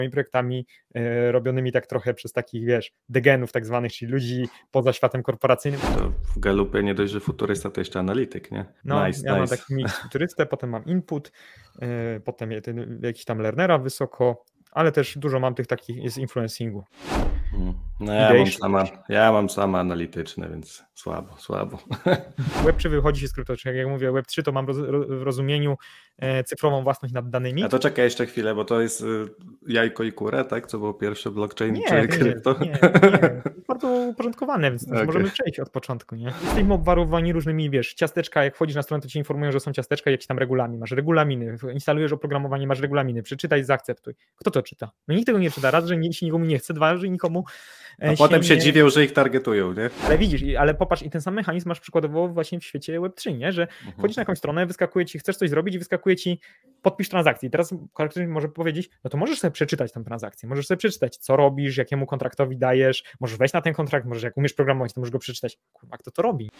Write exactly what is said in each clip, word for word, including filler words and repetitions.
projektami e, robionymi tak trochę przez takich, wiesz, degenów tak zwanych, czyli ludzi poza światem korporacyjnym. To w Galupie nie dość, że futurysta, to jeszcze analityk, nie? No, nice, ja mam nice. taki mix futurystę, potem mam input, e, potem je- ten, jakiś tam learnera wysoko, ale też dużo mam tych takich, jest influencingu. Mm. No ja mam, sama, ja mam sama analityczne, więc słabo, słabo. Web trzy wychodzi się z kryptoczek. Jak mówię Web trzy, to mam roz, w rozumieniu e, cyfrową własność nad danymi. A to czekaj jeszcze chwilę, bo to jest y, jajko i kura, tak? Co było pierwsze, blockchain Nie, czy nie, krypto? nie, nie. Bardzo uporządkowane, więc Okay. możemy przejść od początku, nie? Jesteśmy obwarowani różnymi, wiesz, ciasteczka, jak wchodzisz na stronę, to ci informują, że są ciasteczka, jakiś tam regulamin, masz regulaminy, instalujesz oprogramowanie, masz regulaminy, przeczytaj, zaakceptuj. Kto to czyta? No nikt tego nie czyta, raz, że nie, się nikomu nie chce, dwa, że nikomu A się potem się nie... dziwią, że ich targetują, nie? Ale widzisz, ale popatrz, i ten sam mechanizm masz przykładowo właśnie w świecie Web trzy, nie? Że Mhm. wchodzisz na jakąś stronę, wyskakuje ci, chcesz coś zrobić i wyskakuje ci podpisz transakcję. I teraz ktoś może powiedzieć, no to możesz sobie przeczytać tę transakcję, możesz sobie przeczytać, co robisz, jakiemu kontraktowi dajesz, możesz wejść na ten kontrakt, możesz jak umiesz programować, to możesz go przeczytać. Kurwa, kto to robi?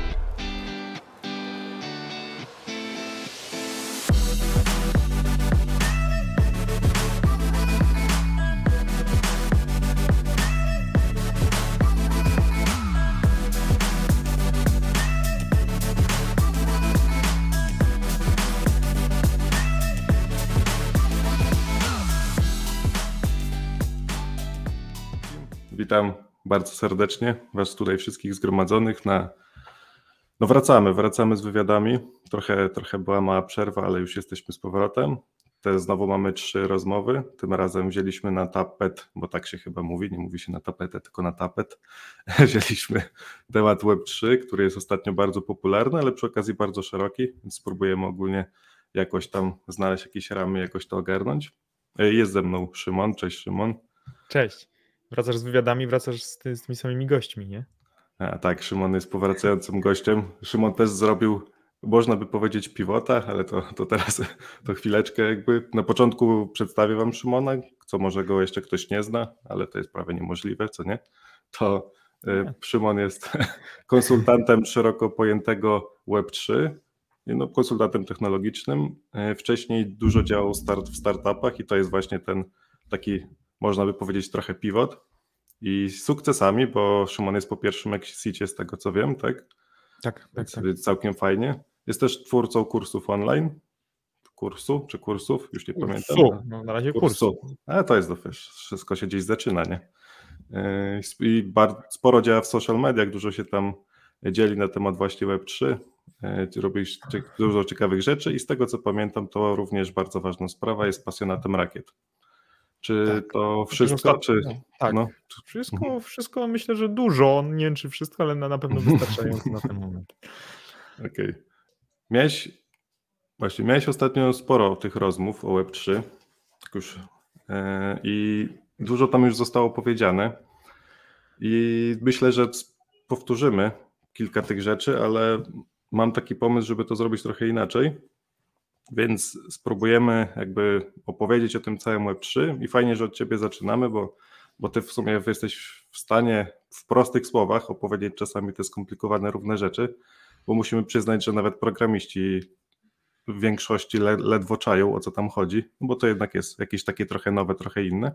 Witam bardzo serdecznie Was tutaj wszystkich zgromadzonych na... No wracamy, wracamy z wywiadami. Trochę, trochę była mała przerwa, ale już jesteśmy z powrotem. Te znowu mamy trzy rozmowy. Tym razem wzięliśmy na tapet, bo tak się chyba mówi, nie mówi się na tapetę, tylko na tapet. Wzięliśmy temat Web trzy, który jest ostatnio bardzo popularny, ale przy okazji bardzo szeroki, więc spróbujemy ogólnie jakoś tam znaleźć jakieś ramy, jakoś to ogarnąć. Jest ze mną Szymon. Cześć Szymon. Cześć. Wracasz z wywiadami, wracasz z, ty, z tymi samymi gośćmi, nie? A tak, Szymon jest powracającym gościem. Szymon też zrobił, można by powiedzieć, pivota, ale to, to teraz to chwileczkę jakby. Na początku przedstawię Wam Szymona, co może go jeszcze ktoś nie zna, ale to jest prawie niemożliwe, co nie? To nie. Szymon jest konsultantem szeroko pojętego Web trzy, no, konsultantem technologicznym. Wcześniej dużo działał start, w startupach i to jest właśnie ten taki, można by powiedzieć, trochę pivot. I z sukcesami, bo Szymon jest po pierwszym exicie z tego co wiem, tak? Tak, tak, tak. Całkiem fajnie. Jest też twórcą kursów online. Kursu czy kursów? Już nie kursu. pamiętam. No, na razie kursu. kursu. A to jest, to wiesz, wszystko się gdzieś zaczyna, nie? I bardzo, sporo działa w social mediach, dużo się tam dzieli na temat właśnie Web trzy. Robisz dużo ciekawych rzeczy i z tego co pamiętam, to również bardzo ważna sprawa, jest pasjonatem rakiet. Czy tak. to wszystko? Czy... Tak, no. wszystko, wszystko myślę, że dużo, nie wiem czy wszystko, ale na pewno wystarczająco na ten moment. Okej. Okay. Miałeś, właśnie miałeś ostatnio sporo tych rozmów o Web trzy tak już, yy, i dużo tam już zostało powiedziane i myślę, że powtórzymy kilka tych rzeczy, ale mam taki pomysł, żeby to zrobić trochę inaczej. Więc spróbujemy jakby opowiedzieć o tym całym Web trzy i fajnie, że od Ciebie zaczynamy, bo, bo Ty w sumie jesteś w stanie w prostych słowach opowiedzieć czasami te skomplikowane równe rzeczy, bo musimy przyznać, że nawet programiści w większości led, ledwo czają, o co tam chodzi, bo to jednak jest jakieś takie trochę nowe, trochę inne.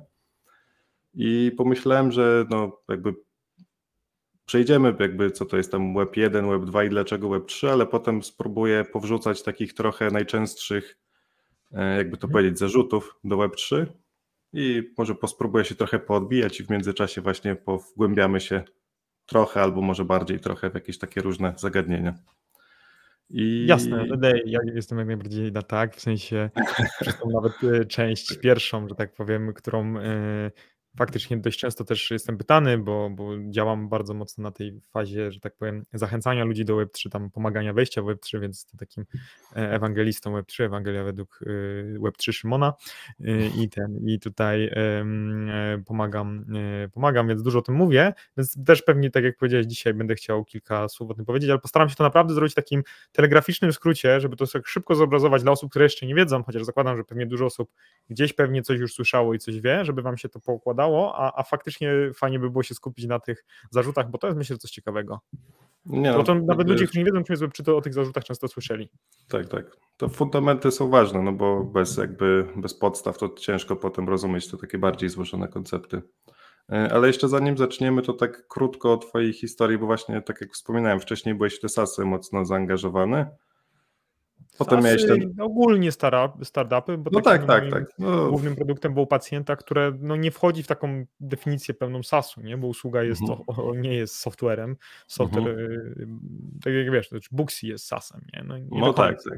I pomyślałem, że no jakby przejdziemy jakby co to jest tam Web jeden, Web dwa i dlaczego Web trzy, ale potem spróbuję powrzucać takich trochę najczęstszych, jakby to powiedzieć, zarzutów do Web trzy i może spróbuję się trochę poodbijać i w międzyczasie właśnie powgłębiamy się trochę albo może bardziej trochę w jakieś takie różne zagadnienia. I... Jasne, ja jestem jak najbardziej na tak, w sensie przez tą nawet część pierwszą, że tak powiem, którą faktycznie dość często też jestem pytany, bo, bo działam bardzo mocno na tej fazie, że tak powiem, zachęcania ludzi do Web trzy, tam pomagania wejścia w Web trzy, więc jestem takim ewangelistą Web trzy, Ewangelia według Web trzy Szymona i ten, i tutaj pomagam, pomagam, więc dużo o tym mówię, więc też pewnie, tak jak powiedziałeś, dzisiaj będę chciał kilka słów o tym powiedzieć, ale postaram się to naprawdę zrobić w takim telegraficznym skrócie, żeby to tak szybko zobrazować dla osób, które jeszcze nie wiedzą, chociaż zakładam, że pewnie dużo osób gdzieś pewnie coś już słyszało i coś wie, żeby wam się to poukładało, a, a faktycznie fajnie by było się skupić na tych zarzutach, bo to jest myślę coś ciekawego. Nie, To, no, to nawet jakby, ludzie, którzy nie wiedzą, czym jest Web trzy, to o tych zarzutach często słyszeli. tak, tak. To fundamenty są ważne, no bo bez jakby bez podstaw to ciężko potem rozumieć te takie bardziej złożone koncepty. E, Ale jeszcze zanim zaczniemy, to tak krótko o twojej historii, bo właśnie tak jak wspominałem, wcześniej byłeś w te sasy mocno zaangażowany. Potem miałeś SaaSy, ten... ogólnie stara, startupy, bo No takim tak, tak, moim tak. No, głównym produktem było pacjenta, które no nie wchodzi w taką definicję pełną SaaSu, nie? Bo usługa jest mhm, to, o, nie jest softwarem. Software, mhm. y, tak jak wiesz, to Booksy jest SaaSem, nie? No nie No do tak, końca. tak.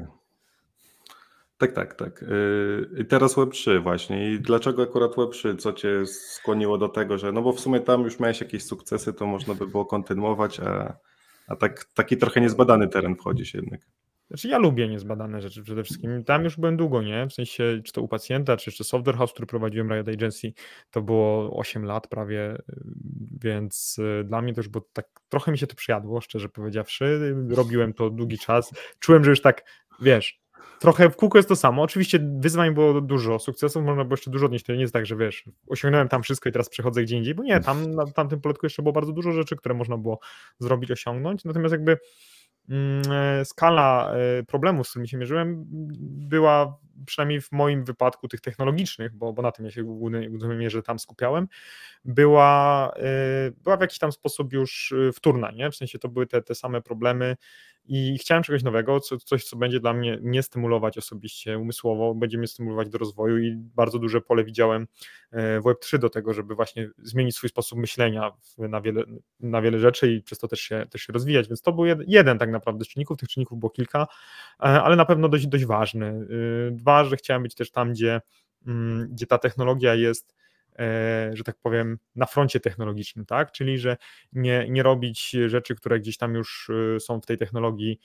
Tak, tak, tak. Yy, I teraz Web trzy właśnie. I dlaczego akurat Web trzy? Co cię skłoniło do tego, że no bo w sumie tam już miałeś jakieś sukcesy, to można by było kontynuować, a, a tak, taki trochę niezbadany teren wchodzisz jednak. Znaczy ja lubię niezbadane rzeczy przede wszystkim. Tam już byłem długo, nie? W sensie, czy to u pacjenta, czy jeszcze Software House, który prowadziłem, Riot Agency, to było osiem lat prawie, y, więc y, dla mnie to już było tak, trochę mi się to przyjadło, szczerze powiedziawszy. Robiłem to długi czas. Czułem, że już tak, wiesz, trochę w kółko jest to samo. Oczywiście wyzwań było dużo, sukcesów można było jeszcze dużo odnieść. To nie jest tak, że wiesz, osiągnąłem tam wszystko i teraz przechodzę gdzie indziej, bo nie, tam na tamtym poletku jeszcze było bardzo dużo rzeczy, które można było zrobić, osiągnąć. Natomiast jakby skala problemów, z którymi się mierzyłem, była przynajmniej w moim wypadku tych technologicznych, bo, bo na tym ja się w głównej mierze tam skupiałem, była, była w jakiś tam sposób już wtórna, nie? W sensie to były te, te same problemy i chciałem czegoś nowego, co, coś, co będzie dla mnie nie stymulować osobiście umysłowo, będzie mnie stymulować do rozwoju i bardzo duże pole widziałem w Web trzy do tego, żeby właśnie zmienić swój sposób myślenia na wiele, na wiele rzeczy i przez to też się, też się rozwijać, więc to był jeden tak naprawdę z czynników, tych czynników było kilka, ale na pewno dość, dość ważny. Dwa, że chciałem być też tam, gdzie, gdzie ta technologia jest, że tak powiem, na froncie technologicznym, tak? Czyli że nie, nie robić rzeczy, które gdzieś tam już są w tej technologii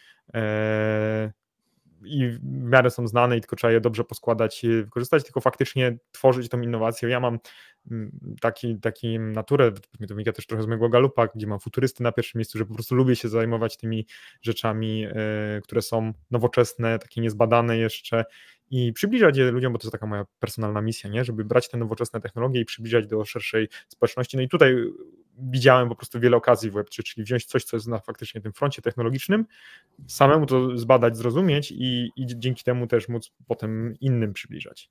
i w miarę są znane i tylko trzeba je dobrze poskładać, wykorzystać, tylko faktycznie tworzyć tą innowację. Ja mam taki, taki naturę, to wynika też trochę z mojego galupa, gdzie mam futurysty na pierwszym miejscu, że po prostu lubię się zajmować tymi rzeczami, które są nowoczesne, takie niezbadane jeszcze i przybliżać je ludziom, bo to jest taka moja personalna misja, nie? Żeby brać te nowoczesne technologie i przybliżać do szerszej społeczności. No i tutaj widziałem po prostu wiele okazji w Web trzy, czyli wziąć coś, co jest na faktycznie tym froncie technologicznym, samemu to zbadać, zrozumieć i, i dzięki temu też móc potem innym przybliżać.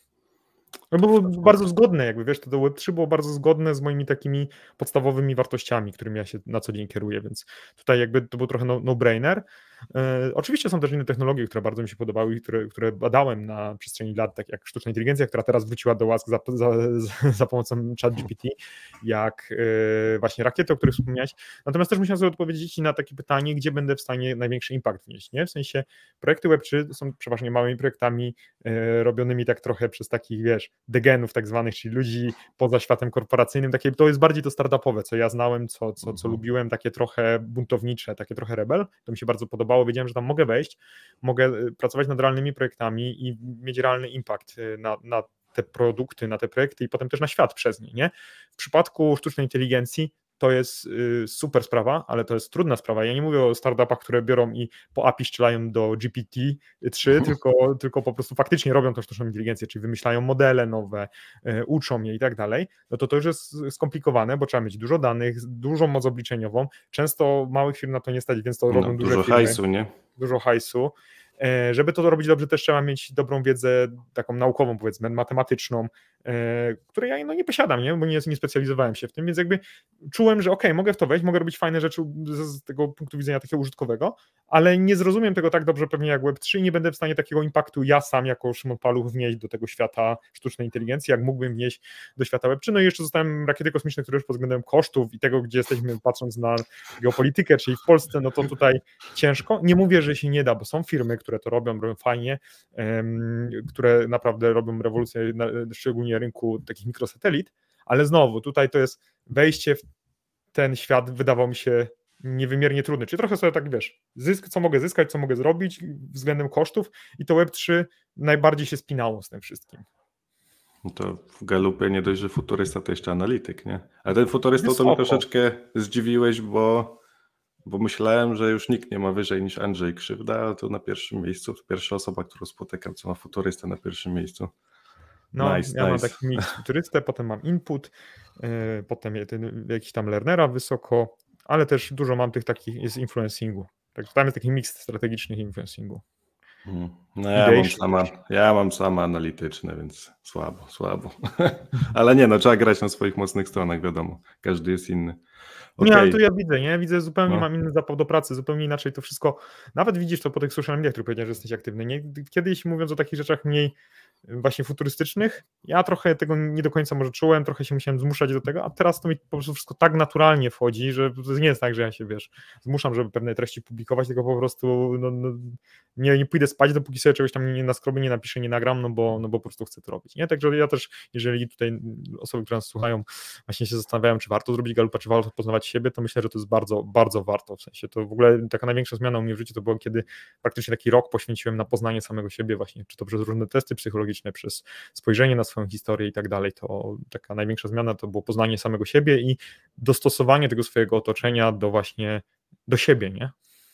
No bo było bardzo zgodne, jakby wiesz, to, to Web trzy było bardzo zgodne z moimi takimi podstawowymi wartościami, którymi ja się na co dzień kieruję, więc tutaj jakby to był trochę no, no-brainer. E, oczywiście są też inne technologie, które bardzo mi się podobały i które, które badałem na przestrzeni lat, tak jak sztuczna inteligencja, która teraz wróciła do łask za, za, za pomocą ChatGPT, jak e, właśnie rakiety, o których wspomniałeś. Natomiast też musiałem sobie odpowiedzieć na takie pytanie, gdzie będę w stanie największy impact wnieść, nie? W sensie projekty Web trzy są przeważnie małymi projektami e, robionymi tak trochę przez takich, wiesz, degenów tak zwanych, czyli ludzi poza światem korporacyjnym, takie, to jest bardziej to startupowe, co ja znałem, co, co, co lubiłem, takie trochę buntownicze, takie trochę rebel, to mi się bardzo podobało, wiedziałem, że tam mogę wejść, mogę pracować nad realnymi projektami i mieć realny impact na, na te produkty, na te projekty i potem też na świat przez nie, nie? W przypadku sztucznej inteligencji to jest super sprawa, ale to jest trudna sprawa. Ja nie mówię o startupach, które biorą i po A P I strzelają do G P T trzy, tylko, tylko po prostu faktycznie robią tą sztuczną inteligencję, czyli wymyślają modele nowe, uczą je i tak dalej. No to to już jest skomplikowane, bo trzeba mieć dużo danych, dużą moc obliczeniową. Często małych firm na to nie stać, więc to robią No, duże dużo firmy. hajsu, nie? Dużo hajsu. Żeby to robić dobrze, też trzeba mieć dobrą wiedzę taką naukową, powiedzmy, matematyczną, której ja no, nie posiadam, nie? Bo nie, nie specjalizowałem się w tym, więc jakby czułem, że okej, okay, mogę w to wejść, mogę robić fajne rzeczy z, z tego punktu widzenia takiego użytkowego, ale nie zrozumiem tego tak dobrze pewnie jak Web trzy i nie będę w stanie takiego impaktu ja sam jako Szymon Paluch wnieść do tego świata sztucznej inteligencji, jak mógłbym wnieść do świata Web trzy. No i jeszcze zostałem rakiety kosmiczne, które już pod względem kosztów i tego, gdzie jesteśmy patrząc na geopolitykę, czyli w Polsce, no to tutaj ciężko. Nie mówię, że się nie da, bo są firmy, które to robią, robią fajnie, um, które naprawdę robią rewolucję, na, szczególnie rynku takich mikrosatelit, ale znowu tutaj to jest wejście w ten świat wydawał mi się niewymiernie trudny, czyli trochę sobie tak wiesz, zysk, co mogę zyskać, co mogę zrobić względem kosztów i to Web trzy najbardziej się spinało z tym wszystkim. No to w galupie nie dość, że futurysta to jeszcze analityk, nie? A ten futurysta to Wysoko. mnie troszeczkę zdziwiłeś, bo Bo myślałem, że już nikt nie ma wyżej niż Andrzej Krzywda, ale to na pierwszym miejscu, to pierwsza osoba, którą spotykam, co ma futurystę na pierwszym miejscu. No, nice, ja nice. mam taki mix futurystę, potem mam input, yy, potem ten, jakiś tam learnera wysoko, ale też dużo mam tych takich jest influencingu. Także tam jest taki miks strategicznych influencingu. Hmm. No ja mam, sama, ja mam sama analityczne, więc słabo, słabo. Ale nie, no trzeba grać na swoich mocnych stronach, wiadomo. Każdy jest inny. Okay. Nie, ale to ja widzę, nie? Widzę zupełnie, no. Mam inny zapał do pracy, zupełnie inaczej to wszystko. Nawet widzisz to po tych social mediach, które powiedziałeś, że jesteś aktywny. Nie? Kiedyś mówiąc o takich rzeczach mniej właśnie futurystycznych, ja trochę tego nie do końca może czułem, trochę się musiałem zmuszać do tego, a teraz to mi po prostu wszystko tak naturalnie wchodzi, że to nie jest tak, że ja się, wiesz, zmuszam, żeby pewne treści publikować, tylko po prostu no, no, nie, nie pójdę spać, dopóki sobie czegoś tam nie naskrobię, nie napiszę, nie nagram, no bo, no bo po prostu chcę to robić, nie? Także ja też, jeżeli tutaj osoby, które nas słuchają, właśnie się zastanawiają, czy warto zrobić Galupa, czy warto poznawać siebie, to myślę, że to jest bardzo, bardzo warto, w sensie to w ogóle taka największa zmiana u mnie w życiu to było, kiedy praktycznie taki rok poświęciłem na poznanie samego siebie właśnie, czy to przez różne testy psychologiczne, przez spojrzenie na swoją historię i tak dalej, to taka największa zmiana to było poznanie samego siebie i dostosowanie tego swojego otoczenia do właśnie, do siebie, nie?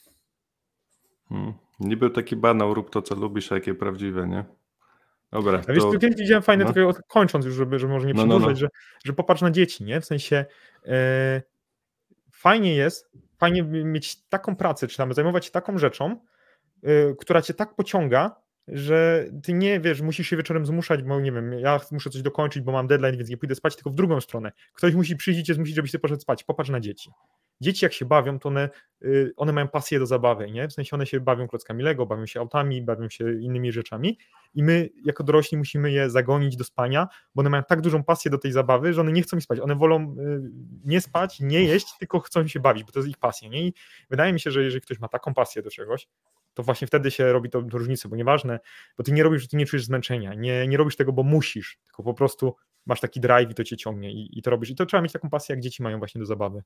Hmm. Niby taki banał, rób to, co lubisz, a jakie prawdziwe, nie? Dobra. A wiesz, to... kiedyś widziałem fajne, no. trochę kończąc już, żeby, żeby może nie przedłużać, no, no, no. Że, że popatrz na dzieci, nie? W sensie e, fajnie jest, fajnie mieć taką pracę, czy tam zajmować się taką rzeczą, e, która cię tak pociąga, że ty nie, wiesz, musisz się wieczorem zmuszać, bo nie wiem, ja muszę coś dokończyć, bo mam deadline, więc nie pójdę spać, tylko w drugą stronę. Ktoś musi przyjść i cię zmusić, żebyś ty poszedł spać. Popatrz na dzieci. Dzieci jak się bawią, to one, one mają pasję do zabawy, nie? W sensie one się bawią klockami Lego, bawią się autami, bawią się innymi rzeczami i my jako dorośli musimy je zagonić do spania, bo one mają tak dużą pasję do tej zabawy, że one nie chcą spać. One wolą nie spać, nie jeść, tylko chcą się bawić, bo to jest ich pasja, nie? I wydaje mi się, że jeżeli ktoś ma taką pasję do czegoś, to właśnie wtedy się robi to, to różnicę, bo nieważne, bo ty nie robisz, ty nie czujesz zmęczenia, nie, nie robisz tego, bo musisz, tylko po prostu masz taki drive i to cię ciągnie i, i to robisz. I to trzeba mieć taką pasję, jak dzieci mają właśnie do zabawy.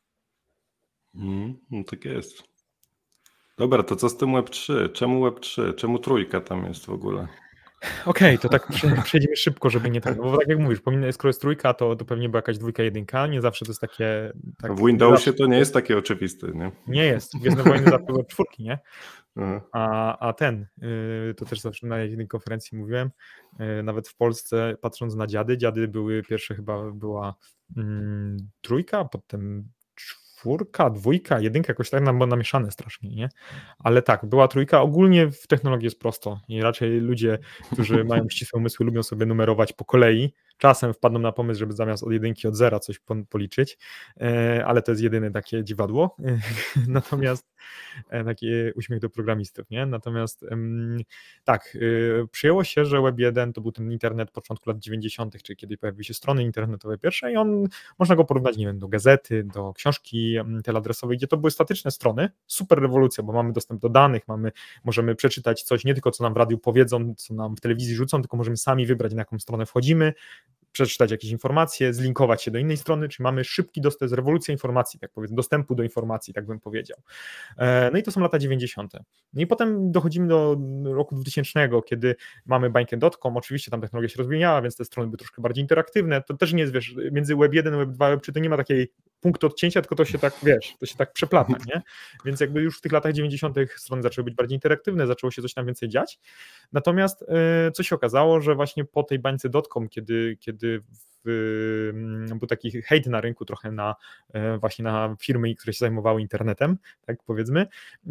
Mm, no tak jest. Dobra, to co z tym Web trzy? Czemu Web trzy? Czemu trójka tam jest w ogóle? Okej, okay, to tak przejdziemy szybko, żeby nie tak, bo tak jak mówisz, powinna, skoro jest trójka, to, to pewnie była jakaś dwójka, jedynka, nie zawsze to jest takie... Tak, w Windowsie zawsze, to nie jest takie oczywiste, nie? Nie jest, Gwiezdne Wojny zawsze były czwórki, nie? A, a ten, yy, to też zawsze na jednej konferencji mówiłem, yy, nawet w Polsce, patrząc na dziady, dziady były pierwsze chyba, była yy, trójka, potem czwórka, dwójka, jedynka, jakoś tak nam było namieszane strasznie, nie? Ale tak, była trójka, ogólnie w technologii jest prosto i raczej ludzie, którzy mają ścisłe umysły, lubią sobie numerować po kolei, czasem wpadną na pomysł, żeby zamiast od jedynki, od zera coś policzyć, ale to jest jedyne takie dziwadło, natomiast taki uśmiech do programistów, nie? Natomiast tak, przyjęło się, że Web jeden to był ten internet początku lat dziewięćdziesiątych, czyli kiedy pojawiły się strony internetowe pierwsze i on, można go porównać, nie wiem, do gazety, do książki teleadresowej, gdzie to były statyczne strony, super rewolucja, bo mamy dostęp do danych, mamy, możemy przeczytać coś, nie tylko co nam w radiu powiedzą, co nam w telewizji rzucą, tylko możemy sami wybrać, na jaką stronę wchodzimy, przeczytać jakieś informacje, zlinkować się do innej strony, czyli mamy szybki dostęp, rewolucja informacji, tak powiedzmy, dostępu do informacji, tak bym powiedział. No i to są lata dziewięćdziesiąte. No i potem dochodzimy do roku dwutysięcznego, kiedy mamy bańkę kropka com, oczywiście tam technologia się rozwijała, więc te strony były troszkę bardziej interaktywne, to też nie jest, wiesz, między Web jeden, Web dwa, Web trzy to nie ma takiej punktu odcięcia, tylko to się tak, wiesz, to się tak przeplata, nie? Więc jakby już w tych latach dziewięćdziesiątych strony zaczęły być bardziej interaktywne, zaczęło się coś tam więcej dziać, natomiast yy, co się okazało, że właśnie po tej bańce kropka com, kiedy, kiedy w, był taki hejt na rynku trochę na właśnie na firmy, które się zajmowały internetem, tak powiedzmy,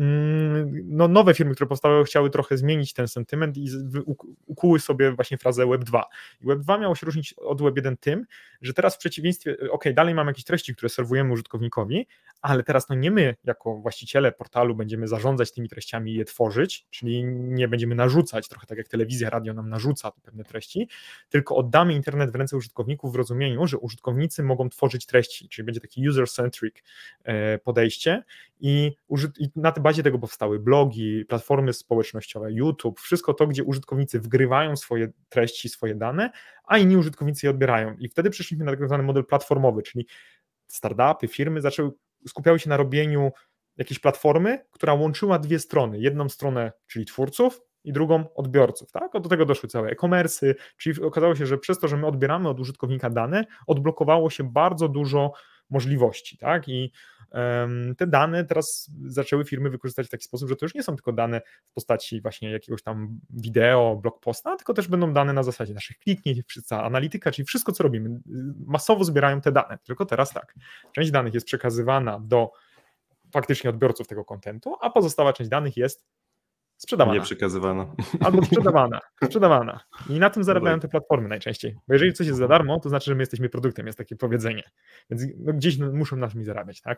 no nowe firmy, które powstały, chciały trochę zmienić ten sentyment i ukuły sobie właśnie frazę Web dwa. I Web dwa miało się różnić od Web jeden tym, że teraz w przeciwieństwie, ok, dalej mamy jakieś treści, które serwujemy użytkownikowi, ale teraz no nie my jako właściciele portalu będziemy zarządzać tymi treściami i je tworzyć, czyli nie będziemy narzucać, trochę tak jak telewizja, radio nam narzuca pewne treści, tylko oddamy internet w ręce użytkowników w rozumieniu, że użytkownicy mogą tworzyć treści, czyli będzie taki user-centric podejście i, i na tej bazie tego powstały blogi, platformy społecznościowe, YouTube, wszystko to, gdzie użytkownicy wgrywają swoje treści, swoje dane, a inni użytkownicy je odbierają. I wtedy przeszliśmy na tak zwany model platformowy, czyli startupy, firmy zaczęły, skupiały się na robieniu jakiejś platformy, która łączyła dwie strony. Jedną stronę, czyli twórców, i drugą odbiorców, tak? Do tego doszły całe e-commerce'y, czyli okazało się, że przez to, że my odbieramy od użytkownika dane, odblokowało się bardzo dużo możliwości, tak? I um, te dane teraz zaczęły firmy wykorzystać w taki sposób, że to już nie są tylko dane w postaci właśnie jakiegoś tam wideo, blog posta, tylko też będą dane na zasadzie naszych kliknięć, cała analityka, czyli wszystko, co robimy. Masowo zbierają te dane, tylko teraz tak, część danych jest przekazywana do faktycznie odbiorców tego kontentu, a pozostała część danych jest sprzedawana. Nie przekazywana. Albo sprzedawana, sprzedawana. I na tym zarabiają te platformy najczęściej. Bo jeżeli coś jest za darmo, to znaczy, że my jesteśmy produktem, jest takie powiedzenie. Więc no, gdzieś no, muszą nas mi zarabiać, tak?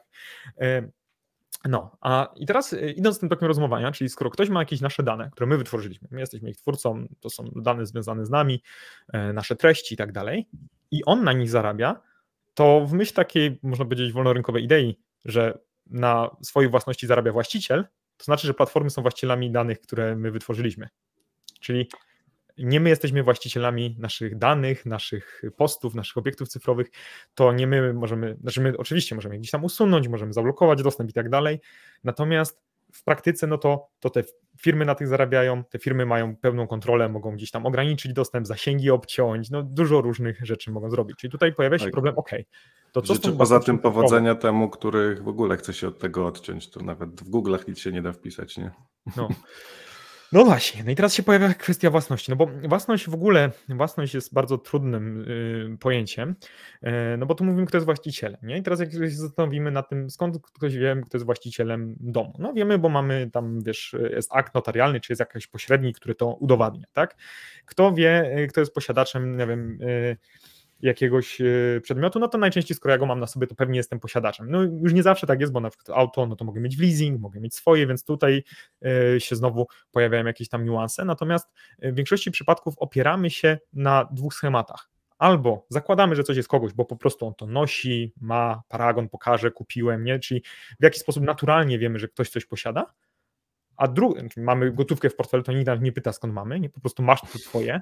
No, a i teraz idąc tym tokiem rozmowania, czyli skoro ktoś ma jakieś nasze dane, które my wytworzyliśmy, my jesteśmy ich twórcą, to są dane związane z nami, nasze treści i tak dalej, i on na nich zarabia, to w myśl takiej, można powiedzieć, wolnorynkowej idei, że na swojej własności zarabia właściciel, to znaczy, że platformy są właścicielami danych, które my wytworzyliśmy. Czyli nie my jesteśmy właścicielami naszych danych, naszych postów, naszych obiektów cyfrowych, to nie my możemy, znaczy my oczywiście możemy je gdzieś tam usunąć, możemy zablokować dostęp i tak dalej, natomiast w praktyce no to, to te firmy na tych zarabiają, te firmy mają pełną kontrolę, mogą gdzieś tam ograniczyć dostęp, zasięgi obciąć, no dużo różnych rzeczy mogą zrobić. Czyli tutaj pojawia się tak. problem, ok, to co Życzę poza tym powodzenia temu, który w ogóle chce się od tego odciąć, to nawet w Google'ach nic się nie da wpisać, nie? No. No właśnie, no i teraz się pojawia kwestia własności, no bo własność w ogóle, własność jest bardzo trudnym y, pojęciem, y, no bo tu mówimy, kto jest właścicielem, nie? I teraz jak się zastanowimy na tym, skąd ktoś wie, kto jest właścicielem domu. No wiemy, bo mamy tam, wiesz, jest akt notarialny, czy jest jakiś pośrednik, który to udowadnia, tak? Kto wie, kto jest posiadaczem, nie wiem, y, jakiegoś przedmiotu, no to najczęściej, skoro ja go mam na sobie, to pewnie jestem posiadaczem. No już nie zawsze tak jest, bo na przykład auto, no to mogę mieć w leasing, mogę mieć swoje, więc tutaj się znowu pojawiają jakieś tam niuanse, natomiast w większości przypadków opieramy się na dwóch schematach. Albo zakładamy, że coś jest kogoś, bo po prostu on to nosi, ma, paragon pokaże, kupiłem, nie? Czyli w jakiś sposób naturalnie wiemy, że ktoś coś posiada, a drugi, mamy gotówkę w portfelu, to nikt nas nie pyta, skąd mamy, nie? Po prostu masz to twoje.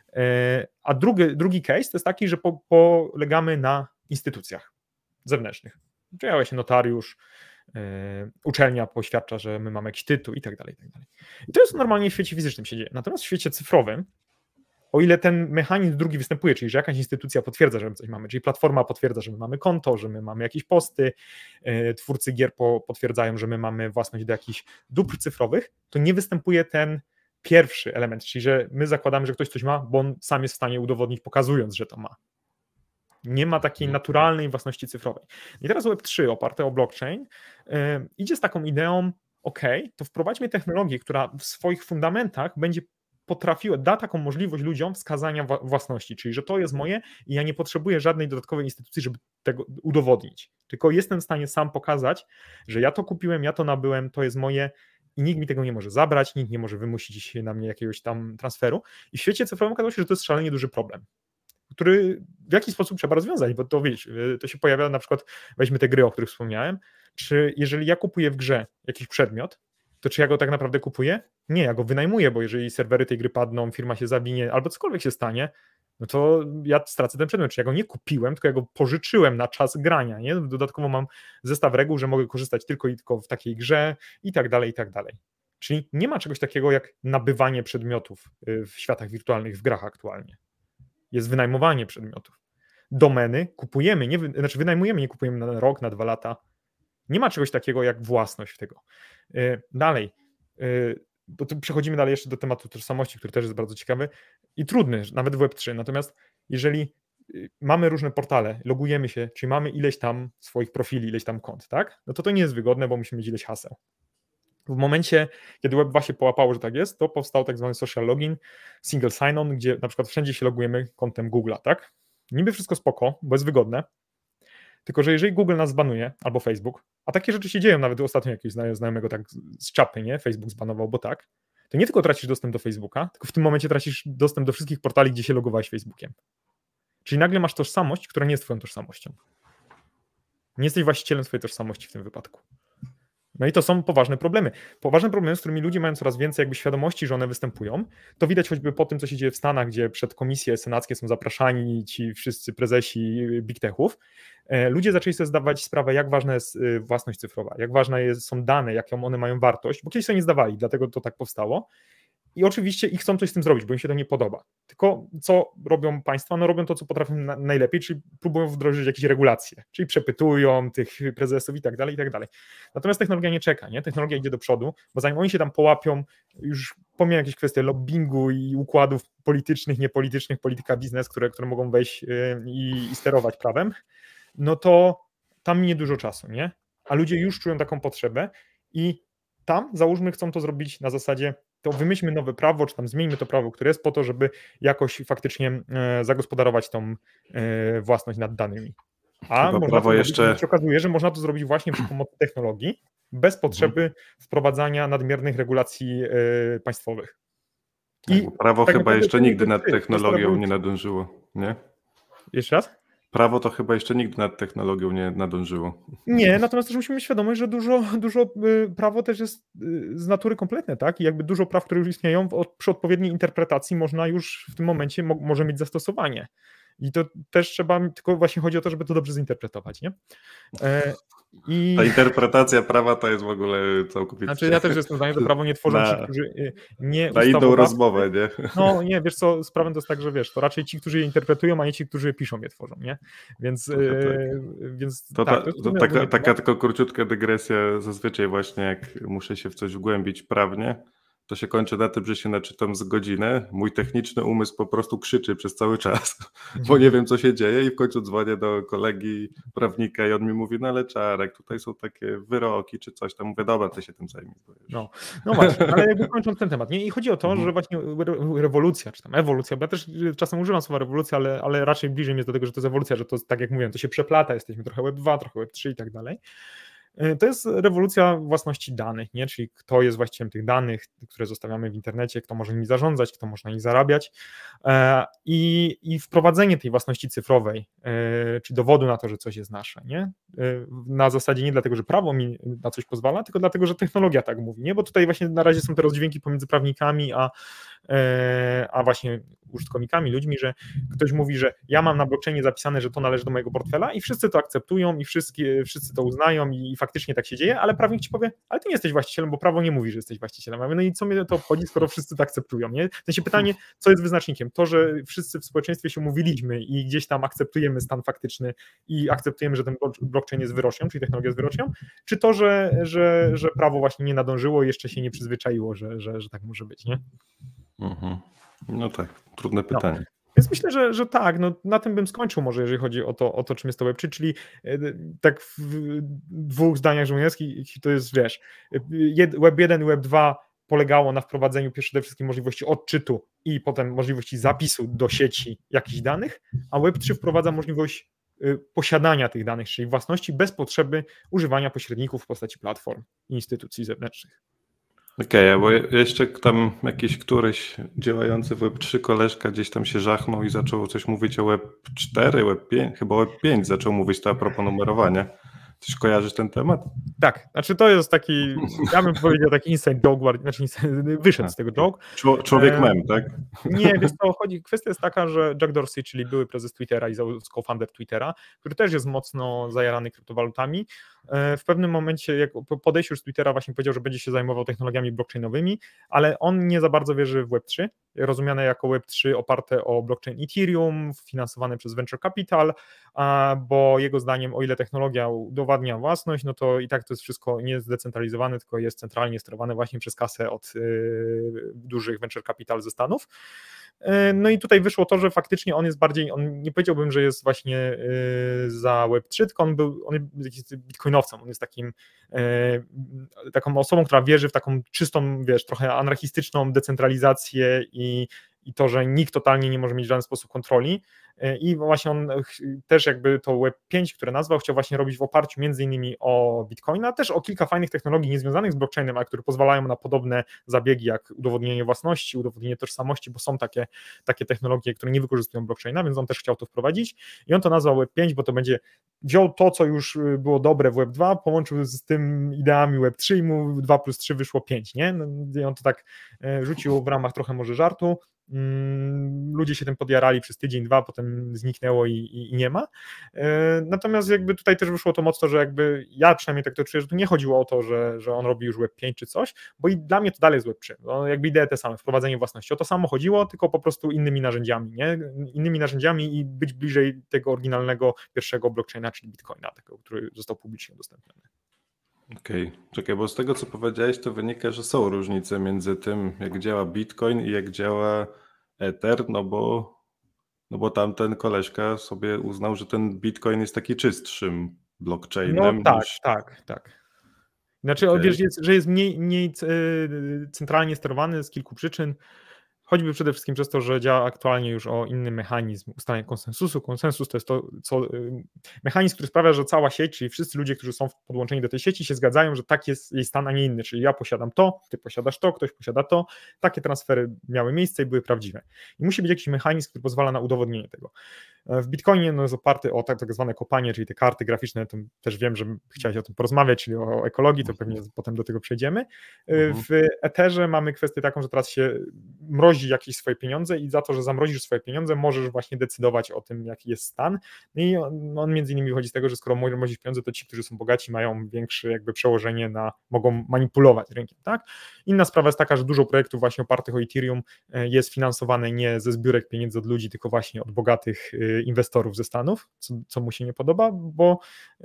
A drugi, drugi case to jest taki, że po, polegamy na instytucjach zewnętrznych. Pojawia się notariusz, yy, uczelnia poświadcza, że my mamy jakiś tytuł i tak dalej, i tak dalej. I to jest normalnie w świecie fizycznym się dzieje. Natomiast w świecie cyfrowym, o ile ten mechanizm drugi występuje, czyli że jakaś instytucja potwierdza, że my coś mamy, czyli platforma potwierdza, że my mamy konto, że my mamy jakieś posty, yy, twórcy gier po, potwierdzają, że my mamy własność do jakichś dóbr cyfrowych, to nie występuje ten pierwszy element, czyli że my zakładamy, że ktoś coś ma, bo on sam jest w stanie udowodnić, pokazując, że to ma. Nie ma takiej naturalnej własności cyfrowej. I teraz Web trzy oparte o blockchain yy, idzie z taką ideą, ok, to wprowadźmy technologię, która w swoich fundamentach będzie potrafiła, da taką możliwość ludziom wskazania własności, czyli że to jest moje i ja nie potrzebuję żadnej dodatkowej instytucji, żeby tego udowodnić, tylko jestem w stanie sam pokazać, że ja to kupiłem, ja to nabyłem, to jest moje i nikt mi tego nie może zabrać, nikt nie może wymusić na mnie jakiegoś tam transferu. I w świecie cyfrowym okazało się, że to jest szalenie duży problem, który w jakiś sposób trzeba rozwiązać, bo to wiesz, to się pojawia na przykład, weźmy te gry, o których wspomniałem, czy jeżeli ja kupuję w grze jakiś przedmiot, to czy ja go tak naprawdę kupuję? Nie, ja go wynajmuję, bo jeżeli serwery tej gry padną, firma się zawinie, albo cokolwiek się stanie, no to ja stracę ten przedmiot, czy ja go nie kupiłem, tylko ja go pożyczyłem na czas grania, nie? Dodatkowo mam zestaw reguł, że mogę korzystać tylko i tylko w takiej grze i tak dalej, i tak dalej. Czyli nie ma czegoś takiego jak nabywanie przedmiotów w światach wirtualnych, w grach aktualnie. Jest wynajmowanie przedmiotów. Domeny kupujemy, nie, znaczy wynajmujemy, nie kupujemy na rok, na dwa lata. Nie ma czegoś takiego jak własność tego. Dalej, bo tu przechodzimy dalej jeszcze do tematu tożsamości, który też jest bardzo ciekawy i trudny, nawet w Web trzy. Natomiast jeżeli mamy różne portale, logujemy się, czyli mamy ileś tam swoich profili, ileś tam kont, tak? No to to nie jest wygodne, bo musimy mieć ileś haseł. W momencie, kiedy Web dwa się połapało, że tak jest, to powstał tak zwany social login, single sign-on, gdzie na przykład wszędzie się logujemy kontem Google'a, tak? Niby wszystko spoko, bo jest wygodne, tylko że jeżeli Google nas zbanuje, albo Facebook, a takie rzeczy się dzieją, nawet ostatnio jakiegoś znajomego tak z czapy, nie? Facebook zbanował, bo tak, to nie tylko tracisz dostęp do Facebooka, tylko w tym momencie tracisz dostęp do wszystkich portali, gdzie się logowałeś Facebookiem. Czyli nagle masz tożsamość, która nie jest twoją tożsamością. Nie jesteś właścicielem swojej tożsamości w tym wypadku. No i to są poważne problemy. Poważne problemy, z którymi ludzie mają coraz więcej jakby świadomości, że one występują. To widać choćby po tym, co się dzieje w Stanach, gdzie przed komisje senackie są zapraszani ci wszyscy prezesi big techów. Ludzie zaczęli sobie zdawać sprawę, jak ważna jest własność cyfrowa, jak ważne jest, są dane, jaką one mają wartość, bo kiedyś sobie nie zdawali, dlatego to tak powstało. i oczywiście ich chcą coś z tym zrobić, bo im się to nie podoba. Tylko co robią państwa? No robią to, co potrafią na, najlepiej, czyli próbują wdrożyć jakieś regulacje, czyli przepytują tych prezesów i tak dalej, i tak dalej. Natomiast technologia nie czeka, nie? Technologia idzie do przodu, bo zanim oni się tam połapią, już pomijam jakieś kwestie lobbingu i układów politycznych, niepolitycznych, polityka biznes, które, które mogą wejść i, i sterować prawem, no to tam minie dużo czasu, nie? A ludzie już czują taką potrzebę i tam, załóżmy, chcą to zrobić na zasadzie, to wymyślmy nowe prawo, czy tam zmieńmy to prawo, które jest po to, żeby jakoś faktycznie e, zagospodarować tą e, własność nad danymi. A Chyba można prawo to jeszcze... zrobić, się okazuje, że można to zrobić właśnie przy pomocy technologii, bez potrzeby mhm. wprowadzania nadmiernych regulacji e, państwowych. I tak, prawo tak chyba jeszcze nigdy nad technologią nie nadążyło, nie? Jeszcze raz? Prawo to chyba jeszcze nigdy nad technologią nie nadążyło. Nie, natomiast też musimy mieć świadomość, że dużo, dużo prawo też jest z natury kompletne, tak? I jakby dużo praw, które już istnieją, przy odpowiedniej interpretacji można już w tym momencie mo- może mieć zastosowanie. I to też trzeba, tylko właśnie chodzi o to, żeby to dobrze zinterpretować, nie? E, i... Ta interpretacja prawa to jest w ogóle całkowicie... Znaczy ja też jestem zdania, że prawo nie tworzą na, ci, którzy nie na inną rozmowę, nie? No nie, wiesz co, z prawem to jest tak, że wiesz, to raczej ci, którzy je interpretują, a nie ci, którzy je piszą, je tworzą, nie? Więc, tak. yy, więc to, tak. Ta, to to taka, taka tylko króciutka dygresja, zazwyczaj właśnie jak muszę się w coś wgłębić prawnie, to się kończy na tym, że się naczytam z godzinę, mój techniczny umysł po prostu krzyczy przez cały czas, bo nie wiem, co się dzieje i w końcu dzwonię do kolegi prawnika i on mi mówi, no ale Czarek, tutaj są takie wyroki czy coś tam, mówię, dobra, ty się tym zajmij. No, no właśnie, ale jakby kończąc ten temat, nie? I chodzi o to, że właśnie rewolucja, czy tam ewolucja, bo ja też czasem używam słowa rewolucja, ale, ale raczej bliżej mi jest do tego, że to jest ewolucja, że to tak jak mówiłem, to się przeplata, jesteśmy trochę web dwa, trochę web trzy i tak dalej. To jest rewolucja własności danych, nie? Czyli kto jest właścicielem tych danych, które zostawiamy w internecie, kto może nimi zarządzać, kto może na nich zarabiać i, i wprowadzenie tej własności cyfrowej, czyli dowodu na to, że coś jest nasze, nie? Na zasadzie nie dlatego, że prawo mi na coś pozwala, tylko dlatego, że technologia tak mówi, nie? Bo tutaj właśnie na razie są te rozdźwięki pomiędzy prawnikami, a, a właśnie użytkownikami, ludźmi, że ktoś mówi, że ja mam na blockchainie zapisane, że to należy do mojego portfela i wszyscy to akceptują i wszyscy, wszyscy to uznają i, i faktycznie tak się dzieje, ale prawnik ci powie, ale ty nie jesteś właścicielem, bo prawo nie mówi, że jesteś właścicielem. A no i co mnie to obchodzi, skoro wszyscy to akceptują, nie? W sensie pytanie, co jest wyznacznikiem? To, że wszyscy w społeczeństwie się umówiliśmy i gdzieś tam akceptujemy stan faktyczny i akceptujemy, że ten blockchain jest wyrocznią, czyli technologia jest wyrocznią, czy to, że, że, że prawo właśnie nie nadążyło i jeszcze się nie przyzwyczaiło, że, że, że tak może być, nie? Mhm. No tak, trudne pytanie. No. Więc myślę, że, że tak, no na tym bym skończył może, jeżeli chodzi o to, o to czym jest to web trzy, czyli tak w dwóch zdaniach żołnierskich to jest, wiesz, web jeden i web dwa polegało na wprowadzeniu przede wszystkim możliwości odczytu i potem możliwości zapisu do sieci jakichś danych, a web trzy wprowadza możliwość posiadania tych danych, czyli własności bez potrzeby używania pośredników w postaci platform i instytucji zewnętrznych. Okej, okay, bo jeszcze tam jakiś któryś działający w web trzy koleżka gdzieś tam się żachnął i zaczął coś mówić o web cztery, web pięć, chyba web pięć zaczął mówić to a propos numerowania. Coś kojarzysz ten temat? Tak, znaczy to jest taki, ja bym powiedział taki inside joke, znaczy wyszedł z tego joke. Człowiek mem, tak? Nie, wiesz co, chodzi, kwestia jest taka, że Jack Dorsey, czyli były prezes Twittera i co-founder Twittera, który też jest mocno zajarany kryptowalutami, w pewnym momencie, jak po podejściu już z Twittera właśnie powiedział, że będzie się zajmował technologiami blockchainowymi, ale on nie za bardzo wierzy w web trzy, rozumiane jako web trzy oparte o blockchain Ethereum, finansowane przez Venture Capital, bo jego zdaniem, o ile technologia udowadnia własność, no to i tak to jest wszystko nie zdecentralizowane, tylko jest centralnie sterowane właśnie przez kasę od y, dużych Venture Capital ze Stanów. No i tutaj wyszło to, że faktycznie on jest bardziej, on nie powiedziałbym, że jest właśnie y, za web trzy, tylko on był, on jest bitcoinowcem, on jest takim, y, taką osobą, która wierzy w taką czystą, wiesz, trochę anarchistyczną decentralizację i, i to, że nikt totalnie nie może mieć w żaden sposób kontroli. I właśnie on też jakby to web pięć, które nazwał, chciał właśnie robić w oparciu między innymi o Bitcoina, też o kilka fajnych technologii niezwiązanych z blockchainem, ale które pozwalają na podobne zabiegi jak udowodnienie własności, udowodnienie tożsamości, bo są takie, takie technologie, które nie wykorzystują blockchaina, więc on też chciał to wprowadzić i on to nazwał web pięć, bo to będzie wziął to, co już było dobre w web dwa, połączył z tym ideami web trzy i mu dwa plus trzy wyszło pięć, nie? No, i on to tak rzucił w ramach trochę może żartu. ludzie się tym podjarali przez tydzień, dwa, potem zniknęło i, i, i nie ma. Natomiast jakby tutaj też wyszło to mocno, że jakby ja przynajmniej tak to czuję, że tu nie chodziło o to, że, że on robi już web pięć czy coś, bo i dla mnie to dalej jest web trzy. No jakby idee te same, wprowadzenie własności. O to samo chodziło, tylko po prostu innymi narzędziami, nie? Innymi narzędziami i być bliżej tego oryginalnego pierwszego blockchaina, czyli Bitcoina, tego, który został publicznie udostępniony. Okej, okay. Czekaj, bo z tego co powiedziałeś, to wynika, że są różnice między tym, jak działa Bitcoin i jak działa Ether, no bo, no bo tamten koleżka sobie uznał, że ten Bitcoin jest taki czystszym blockchainem. No tak, niż... tak, tak. Znaczy, okay. wiesz, jest, że jest mniej, mniej centralnie sterowany z kilku przyczyn. Choćby przede wszystkim przez to, że działa aktualnie już o inny mechanizm ustalenia konsensusu. Konsensus to jest to, co, mechanizm, który sprawia, że cała sieć, czyli wszyscy ludzie, którzy są podłączeni do tej sieci, się zgadzają, że tak jest jej stan, a nie inny. Czyli ja posiadam to, ty posiadasz to, ktoś posiada to. Takie transfery miały miejsce i były prawdziwe. I musi być jakiś mechanizm, który pozwala na udowodnienie tego. W Bitcoinie no, jest oparty o tak, tak zwane kopanie, czyli te karty graficzne, to też wiem, że chciałeś o tym porozmawiać, czyli o ekologii, to pewnie potem do tego przejdziemy. W Etherze mamy kwestię taką, że teraz się mrozi jakieś swoje pieniądze i za to, że zamrozisz swoje pieniądze, możesz właśnie decydować o tym, jaki jest stan. I on, on między innymi wychodzi z tego, że skoro mrozisz pieniądze, to ci, którzy są bogaci, mają większe jakby przełożenie na, mogą manipulować rynkiem, tak? Inna sprawa jest taka, że dużo projektów właśnie opartych o Ethereum jest finansowane nie ze zbiórek pieniędzy od ludzi, tylko właśnie od bogatych inwestorów ze Stanów, co, co mu się nie podoba, bo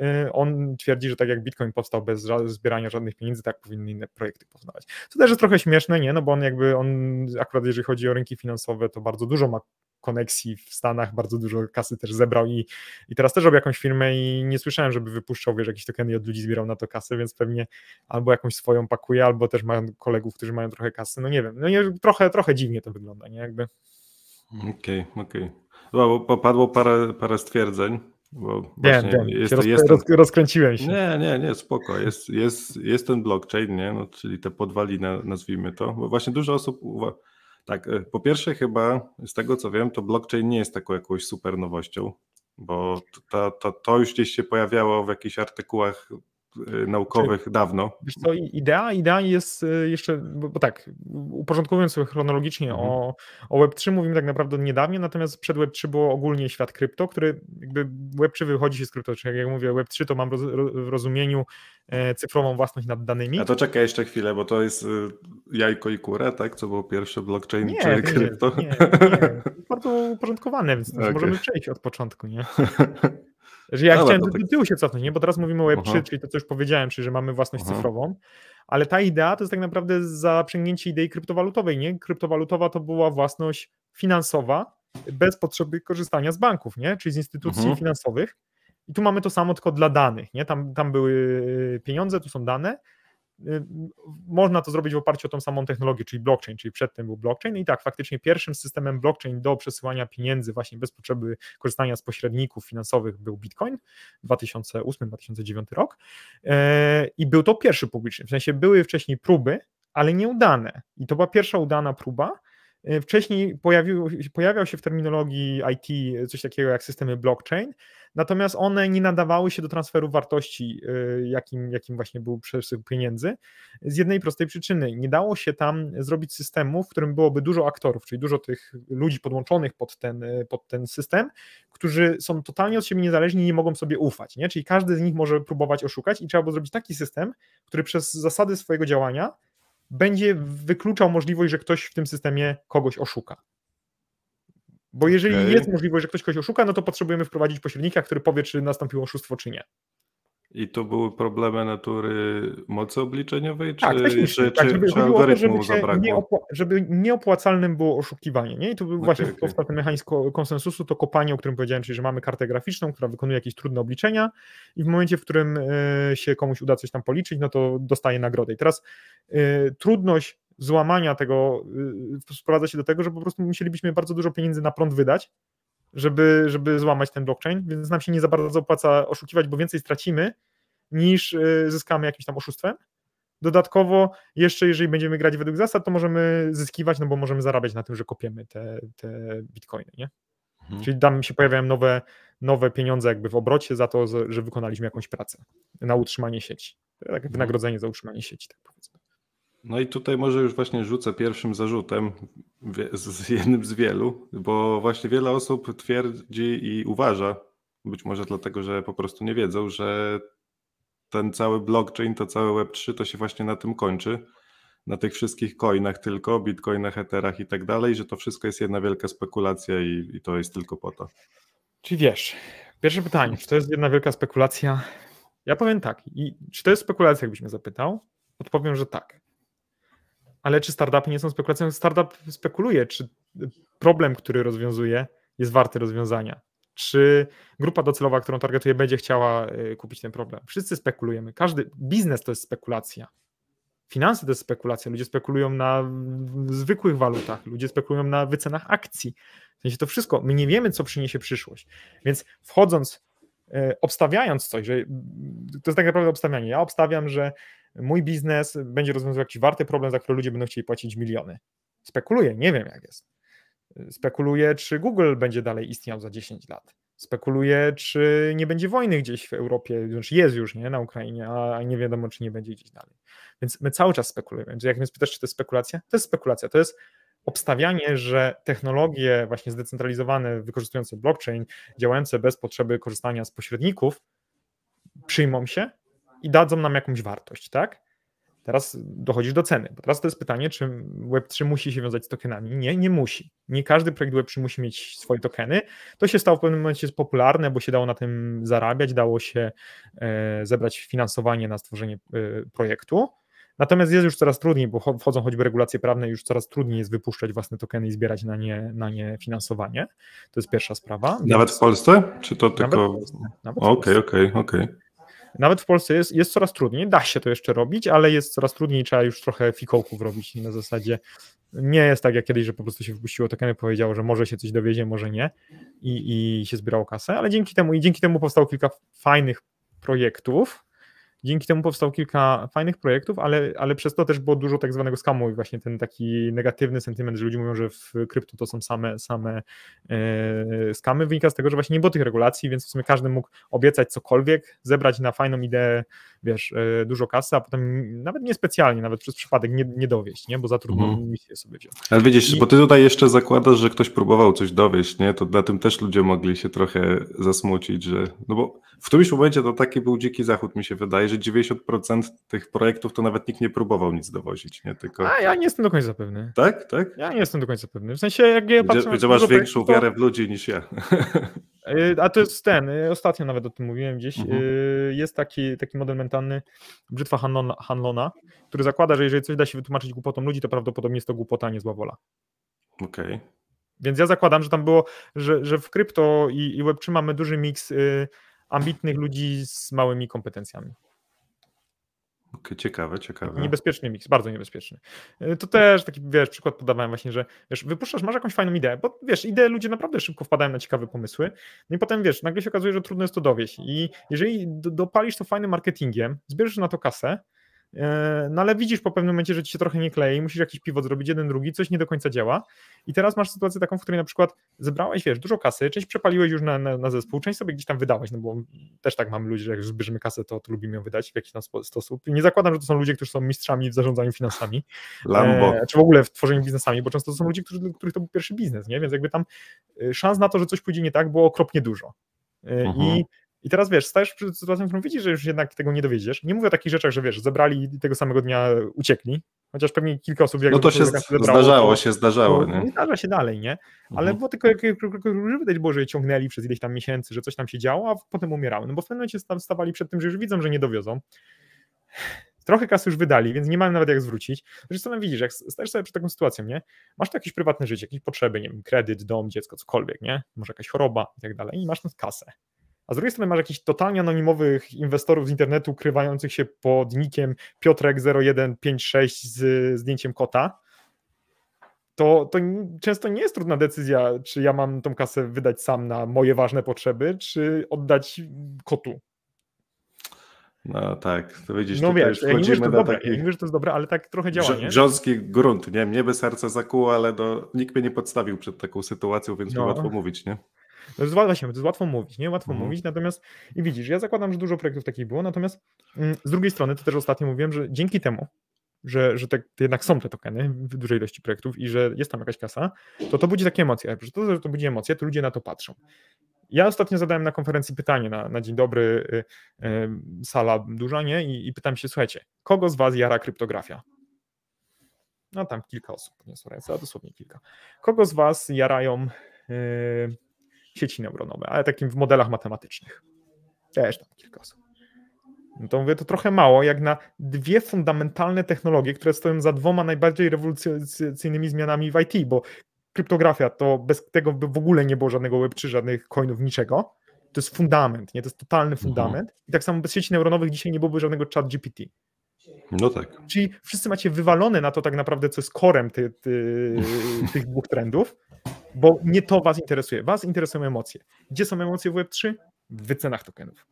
on twierdzi, że tak jak Bitcoin powstał bez zbierania żadnych pieniędzy, tak powinny inne projekty powstawać. Co też jest trochę śmieszne, nie? No bo on jakby, on akurat jeżeli chodzi o rynki finansowe, to bardzo dużo ma koneksji w Stanach, bardzo dużo kasy też zebrał i, i teraz też robi jakąś firmę i nie słyszałem, żeby wypuszczał, wiesz, jakieś tokeny i od ludzi zbierał na to kasę, więc pewnie albo jakąś swoją pakuje, albo też ma kolegów, którzy mają trochę kasy, no nie wiem, no nie, trochę, trochę dziwnie to wygląda, nie, jakby. Okej, okay, okej. Okay. No, bo padło parę, parę stwierdzeń, bo wiem, właśnie wiem. jest, Roz, jest roz, ten... rozkręciłem się. Nie, nie, nie, spoko, jest, jest, jest ten blockchain, nie, no, czyli te podwaliny, nazwijmy to, bo właśnie dużo osób uwa... Tak, po pierwsze chyba z tego co wiem, to blockchain nie jest taką jakąś super nowością, bo to, to, to już gdzieś się pojawiało w jakichś artykułach naukowych Czyli, dawno. Wiesz co, idea, idea jest jeszcze, bo, bo tak, uporządkowując sobie chronologicznie mhm. o, o web trzy mówimy tak naprawdę niedawno, natomiast przed web trzy było ogólnie świat krypto, który jakby web trzy wychodzi się z krypto, czyli jak mówię web trzy to mam roz, w rozumieniu e, cyfrową własność nad danymi. A to czekaj jeszcze chwilę, bo to jest jajko i kura, tak? Co było pierwsze blockchain nie, czy nie, krypto? Nie, nie, bardzo uporządkowane, więc okay. możemy przejść od początku, nie? Że ja Dobra, chciałem do tak... tyłu się cofnąć, nie? Bo teraz mówimy o web trzy, Aha. czyli to, co już powiedziałem, czyli że mamy własność Aha. cyfrową, ale ta idea to jest tak naprawdę zaprzęgnięcie idei kryptowalutowej, nie? Kryptowalutowa to była własność finansowa bez potrzeby korzystania z banków, nie? Czyli z instytucji mhm. finansowych. I tu mamy to samo, tylko dla danych, nie? Tam, tam były pieniądze, tu są dane. Można to zrobić w oparciu o tą samą technologię, czyli blockchain, czyli przedtem był blockchain i tak, faktycznie pierwszym systemem blockchain do przesyłania pieniędzy właśnie bez potrzeby korzystania z pośredników finansowych był Bitcoin, dwa tysiące ósmy dwa tysiące dziewiąty rok i był to pierwszy publiczny, w sensie były wcześniej próby, ale nieudane i to była pierwsza udana próba. Wcześniej pojawił, pojawiał się w terminologii I T coś takiego jak systemy blockchain, natomiast one nie nadawały się do transferu wartości, jakim, jakim właśnie był przesył pieniędzy, z jednej prostej przyczyny. Nie dało się tam zrobić systemu, w którym byłoby dużo aktorów, czyli dużo tych ludzi podłączonych pod ten, pod ten system, którzy są totalnie od siebie niezależni i nie mogą sobie ufać, nie? Czyli każdy z nich może próbować oszukać i trzeba było zrobić taki system, który przez zasady swojego działania będzie wykluczał możliwość, że ktoś w tym systemie kogoś oszuka. Bo jeżeli okay. jest możliwość, że ktoś kogoś oszuka, no to potrzebujemy wprowadzić pośrednika, który powie, czy nastąpiło oszustwo, czy nie. I to były problemy natury mocy obliczeniowej, czy, tak, czy, tak, czy, żeby, czy algorytmu to, żeby zabrakło? Nieopła- żeby nieopłacalnym było oszukiwanie. Nie? I tu okay, właśnie okay. powstał ten mechanizm konsensusu, to kopanie, o którym powiedziałem, czyli że mamy kartę graficzną, która wykonuje jakieś trudne obliczenia i w momencie, w którym się komuś uda coś tam policzyć, no to dostaje nagrodę. I teraz y, trudność złamania tego y, sprowadza się do tego, że po prostu musielibyśmy bardzo dużo pieniędzy na prąd wydać, żeby, żeby złamać ten blockchain, więc nam się nie za bardzo opłaca oszukiwać, bo więcej stracimy niż zyskamy jakimś tam oszustwem. Dodatkowo jeszcze jeżeli będziemy grać według zasad, to możemy zyskiwać, no bo możemy zarabiać na tym, że kopiemy te, te bitcoiny, nie? Mhm. Czyli tam się pojawiają nowe, nowe pieniądze jakby w obrocie za to, że wykonaliśmy jakąś pracę na utrzymanie sieci. Tak, wynagrodzenie za utrzymanie sieci, tak powiedzmy. No i tutaj może już właśnie rzucę pierwszym zarzutem, z jednym z wielu, bo właśnie wiele osób twierdzi i uważa, być może dlatego, że po prostu nie wiedzą, że ten cały blockchain, to całe web trzy to się właśnie na tym kończy, na tych wszystkich coinach tylko, bitcoinach, etherach i tak dalej, że to wszystko jest jedna wielka spekulacja i, i to jest tylko po to. Czy wiesz, pierwsze pytanie, czy to jest jedna wielka spekulacja? Ja powiem tak, i czy to jest spekulacja, jakbyś mnie zapytał? Odpowiem, że tak. Ale czy startupy nie są spekulacją? Startup spekuluje, czy problem, który rozwiązuje, jest warty rozwiązania. Czy grupa docelowa, którą targetuje, będzie chciała kupić ten problem. Wszyscy spekulujemy. Każdy biznes to jest spekulacja. Finanse to jest spekulacja. Ludzie spekulują na zwykłych walutach, ludzie spekulują na wycenach akcji. W sensie to wszystko. My nie wiemy, co przyniesie przyszłość. Więc wchodząc, obstawiając coś, że to jest tak naprawdę obstawianie. Ja obstawiam, że mój biznes będzie rozwiązywał jakiś warty problem, za który ludzie będą chcieli płacić miliony. Spekuluję, nie wiem jak jest. Spekuluję, czy Google będzie dalej istniał za dziesięć lat. Spekuluję, czy nie będzie wojny gdzieś w Europie, znaczy jest już, nie, na Ukrainie, a nie wiadomo, czy nie będzie gdzieś dalej. Więc my cały czas spekulujemy. Więc jak mnie spytasz, czy to jest spekulacja? To jest spekulacja. To jest obstawianie, że technologie właśnie zdecentralizowane, wykorzystujące blockchain, działające bez potrzeby korzystania z pośredników, przyjmą się i dadzą nam jakąś wartość, tak? Teraz dochodzisz do ceny, bo teraz to jest pytanie, czy web trzy musi się wiązać z tokenami? Nie, nie musi. Nie każdy projekt web trzy musi mieć swoje tokeny. To się stało w pewnym momencie popularne, bo się dało na tym zarabiać, dało się e, zebrać finansowanie na stworzenie e, projektu. Natomiast jest już coraz trudniej, bo wchodzą choćby regulacje prawne, już coraz trudniej jest wypuszczać własne tokeny i zbierać na nie, na nie finansowanie. To jest pierwsza sprawa. Nawet w Polsce? Czy to tylko... Okej, okej, okej. Nawet w Polsce jest, jest coraz trudniej, da się to jeszcze robić, ale jest coraz trudniej, trzeba już trochę fikołków robić na zasadzie, nie jest tak jak kiedyś, że po prostu się wypuściło tokeny, powiedziało, że może się coś dowiezie, może nie i, i się zbierało kasę, ale dzięki temu i dzięki temu powstało kilka fajnych projektów, dzięki temu powstało kilka fajnych projektów, ale, ale przez to też było dużo tak zwanego skamu i właśnie ten taki negatywny sentyment, że ludzie mówią, że w krypto to są same, same e, skamy, wynika z tego, że właśnie nie było tych regulacji, więc w sumie każdy mógł obiecać cokolwiek, zebrać na fajną ideę, wiesz, e, dużo kasy, a potem nawet niespecjalnie, nawet przez przypadek nie, nie dowieść, nie? Bo za trudną mhm. misję sobie wziął. Ale widzisz, I... bo ty tutaj jeszcze zakładasz, że ktoś próbował coś dowieść, nie? To na tym też ludzie mogli się trochę zasmucić, że, no bo w którymś momencie to taki był dziki zachód, mi się wydaje, że dziewięćdziesiąt procent tych projektów to nawet nikt nie próbował nic dowozić, nie? Tylko... A ja nie jestem do końca pewny. Tak? Tak? Ja nie jestem do końca pewny. W sensie, jak ja patrzę... Gdzie, gdzie masz większą to... wiarę w ludzi niż ja. A to jest ten, ostatnio nawet o tym mówiłem gdzieś, mhm. jest taki, taki model mentalny Brzytwa Hanlona, Hanlona, który zakłada, że jeżeli coś da się wytłumaczyć głupotą ludzi, to prawdopodobnie jest to głupota, a nie zła wola. Okej. Okay. Więc ja zakładam, że tam było, że, że w krypto i, i web trzy mamy duży miks y, ambitnych ludzi z małymi kompetencjami. Okay, ciekawe, ciekawe. Niebezpieczny miks, bardzo niebezpieczny. To też taki, wiesz, przykład podawałem właśnie, że wiesz, wypuszczasz, masz jakąś fajną ideę, bo wiesz, idee ludzie naprawdę szybko wpadają na ciekawe pomysły, no i potem wiesz, nagle się okazuje, że trudno jest to dowieść i jeżeli dopalisz to fajnym marketingiem, zbierzesz na to kasę, no ale widzisz po pewnym momencie, że ci się trochę nie klei, musisz jakiś pivot zrobić, jeden, drugi, coś nie do końca działa i teraz masz sytuację taką, w której na przykład zebrałeś, wiesz, dużo kasy, część przepaliłeś już na, na, na zespół, część sobie gdzieś tam wydałeś, no bo też tak mamy ludzi, że jak już zbierzemy kasę, to, to lubimy ją wydać w jakiś tam sposób. I nie zakładam, że to są ludzie, którzy są mistrzami w zarządzaniu finansami, Lambo. E, czy w ogóle w tworzeniu biznesami, bo często to są ludzie, którzy, których to był pierwszy biznes, nie? Więc jakby tam szans na to, że coś pójdzie nie tak, było okropnie dużo. E, mhm. I I teraz wiesz, stajesz przed sytuacją, w którą widzisz, że już jednak tego nie dowiedziesz. Nie mówię o takich rzeczach, że wiesz, zebrali i tego samego dnia uciekli, chociaż pewnie kilka osób... Jak no to się zebrało, zdarzało, to, się zdarzało. Nie? Zdarza się dalej, nie? Ale mhm. było tylko, jak widać było, że je ciągnęli przez ileś tam miesięcy, że coś tam się działo, a potem umierały. No bo w pewnym momencie stawali przed tym, że już widzą, że nie dowiozą. Trochę kasy już wydali, więc nie mają nawet jak zwrócić. Zresztą no widzisz, jak stajesz sobie przed taką sytuacją, nie? Masz tu jakieś prywatne życie, jakieś potrzeby, nie wiem, kredyt, dom, dziecko, cokolwiek, nie? Może jakaś choroba i tak dalej i masz tę kasę. A z drugiej strony masz jakichś totalnie anonimowych inwestorów z internetu ukrywających się pod nickiem Piotrek zero jeden pięć sześć z zdjęciem kota, to, to często nie jest trudna decyzja, czy ja mam tą kasę wydać sam na moje ważne potrzeby, czy oddać kotu. No tak, to widzisz, no wiesz, ja nie mówię, że to dobre, taki... ja nie mówię, że to jest dobre, ale tak trochę działa, nie? Grząski grunt, nie? Mnie by serce zakuło, ale do... nikt mnie nie podstawił przed taką sytuacją, więc no. mi łatwo mówić, nie? To jest, właśnie, to jest łatwo mówić, nie? Łatwo mhm. mówić, natomiast i widzisz, ja zakładam, że dużo projektów takich było, natomiast mm, z drugiej strony, to też ostatnio mówiłem, że dzięki temu, że, że tak, jednak są te tokeny w dużej ilości projektów i że jest tam jakaś kasa, to to budzi takie emocje. Że to, że to budzi emocje, to ludzie na to patrzą. Ja ostatnio zadałem na konferencji pytanie na, na dzień dobry, y, y, sala duża, nie? I, i pytam się, słuchajcie, kogo z was jara kryptografia? No tam kilka osób podniosło ręce, a dosłownie kilka. Kogo z was jarają y, sieci neuronowe, ale takim w modelach matematycznych? Też tam kilka osób. No to mówię, to trochę mało, jak na dwie fundamentalne technologie, które stoją za dwoma najbardziej rewolucyjnymi zmianami w I T, bo kryptografia to bez tego by w ogóle nie było żadnego web trzy, żadnych coinów, niczego. To jest fundament, nie? To jest totalny fundament. I tak samo bez sieci neuronowych dzisiaj nie byłoby żadnego chat G P T. No tak. Czyli wszyscy macie wywalone na to tak naprawdę, co jest korem ty, ty, tych dwóch trendów, bo nie to was interesuje. Was interesują emocje. Gdzie są emocje w web trzy? W wycenach tokenów.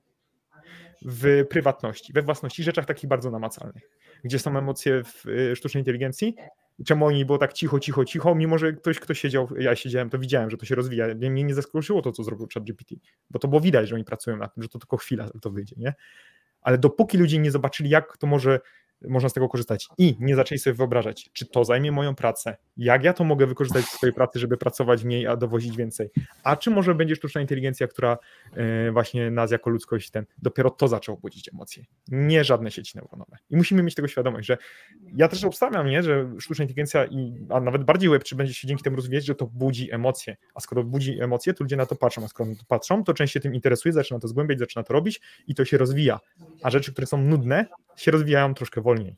W prywatności, we własności, rzeczach takich bardzo namacalnych. Gdzie są emocje w sztucznej inteligencji? Czemu oni było tak cicho, cicho, cicho, mimo że ktoś, kto siedział, ja siedziałem, to widziałem, że to się rozwija. Mnie nie zaskoczyło to, co zrobił ChatGPT, bo to było widać, że oni pracują nad tym, że to tylko chwila to wyjdzie, nie? Ale dopóki ludzie nie zobaczyli, jak to może można z tego korzystać i nie zaczęli sobie wyobrażać, czy to zajmie moją pracę, jak ja to mogę wykorzystać w swojej pracy, żeby pracować mniej, a dowozić więcej, a czy może będzie sztuczna inteligencja, która właśnie nas jako ludzkość, ten, dopiero to zaczęło budzić emocje, nie żadne sieci neuronowe. I musimy mieć tego świadomość, że ja też obstawiam, nie, że sztuczna inteligencja, i, a nawet bardziej web trzy będzie się dzięki temu rozwijać, że to budzi emocje, a skoro budzi emocje, to ludzie na to patrzą, a skoro na to patrzą, to część się tym interesuje, zaczyna to zgłębiać, zaczyna to robić i to się rozwija, a rzeczy, które są nudne, się rozwijają troszkę wolniej.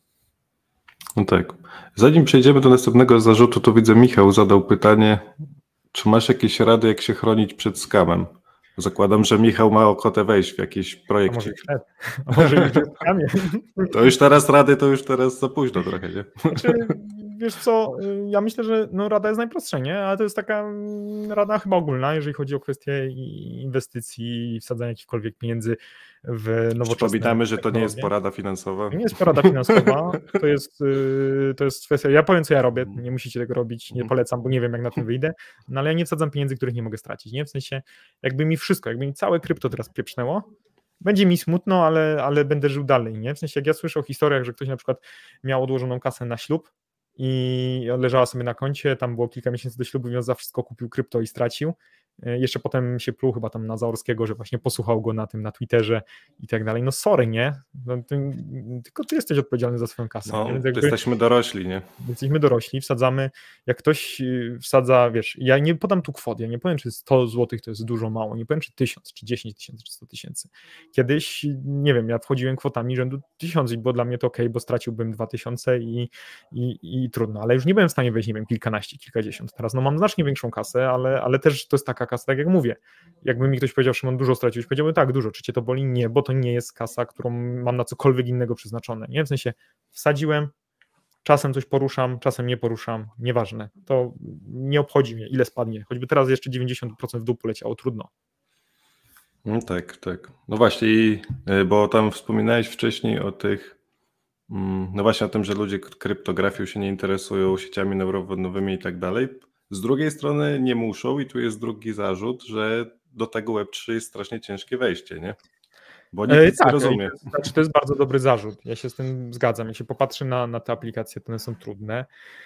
No tak. Zanim przejdziemy do następnego zarzutu, to widzę, Michał zadał pytanie, czy masz jakieś rady, jak się chronić przed skamem? Zakładam, że Michał ma ochotę wejść w jakiś projekt. A może już przed, a może już w skamie. To już teraz rady, to już teraz za późno trochę, nie? Znaczy, wiesz co, ja myślę, że no, rada jest najprostsza, nie? Ale to jest taka rada chyba ogólna, jeżeli chodzi o kwestie inwestycji i wsadzania jakichkolwiek pieniędzy w nowoczesne Przypominamy, że to nie jest technologie. porada finansowa. To nie jest porada finansowa, to jest, to jest kwestia, ja powiem, co ja robię, nie musicie tego robić, nie polecam, bo nie wiem, jak na tym wyjdę, no ale ja nie wsadzam pieniędzy, których nie mogę stracić, nie? W sensie, jakby mi wszystko, jakby mi całe krypto teraz pieprznęło, będzie mi smutno, ale, ale będę żył dalej, nie? W sensie, jak ja słyszę o historiach, że ktoś na przykład miał odłożoną kasę na ślub i leżała sobie na koncie, tam było kilka miesięcy do ślubu, więc za wszystko kupił krypto i stracił. Jeszcze potem się pluł chyba tam na Zaorskiego, że właśnie posłuchał go na tym, na Twitterze i tak dalej. No sorry, nie? No, ty, tylko ty jesteś odpowiedzialny za swoją kasę. No, więc jakby, jesteśmy dorośli, nie? Jesteśmy dorośli, wsadzamy, jak ktoś wsadza, wiesz, ja nie podam tu kwot, ja nie powiem, czy sto złotych to jest dużo, mało, nie powiem, czy tysiąc, czy dziesięć tysięcy, czy sto tysięcy. Kiedyś, nie wiem, ja wchodziłem kwotami rzędu tysiąc i było dla mnie to okej, bo straciłbym dwa tysiące i, i, i trudno, ale już nie byłem w stanie wejść, nie wiem, kilkanaście, kilkadziesiąt. Teraz no mam znacznie większą kasę, ale, ale też to jest taka kasa, tak jak mówię. Jakby mi ktoś powiedział, Szymon, dużo straciłeś, powiedziałbym tak, dużo, czy cię to boli? Nie, bo to nie jest kasa, którą mam na cokolwiek innego przeznaczone, nie? W sensie wsadziłem, czasem coś poruszam, czasem nie poruszam, nieważne, to nie obchodzi mnie, ile spadnie, choćby teraz jeszcze dziewięćdziesiąt procent w dół poleciało, trudno. No tak, tak. No właśnie, bo tam wspominałeś wcześniej o tych, no właśnie o tym, że ludzie kryptografią się nie interesują, sieciami neuronowymi i tak dalej. Z drugiej strony nie muszą i tu jest drugi zarzut, że do tego web trzy jest strasznie ciężkie wejście, nie? Bo nikt nic tak, nie rozumie. Znaczy, to jest bardzo dobry zarzut, ja się z tym zgadzam, jak się popatrzy na, na te aplikacje, to one są trudne,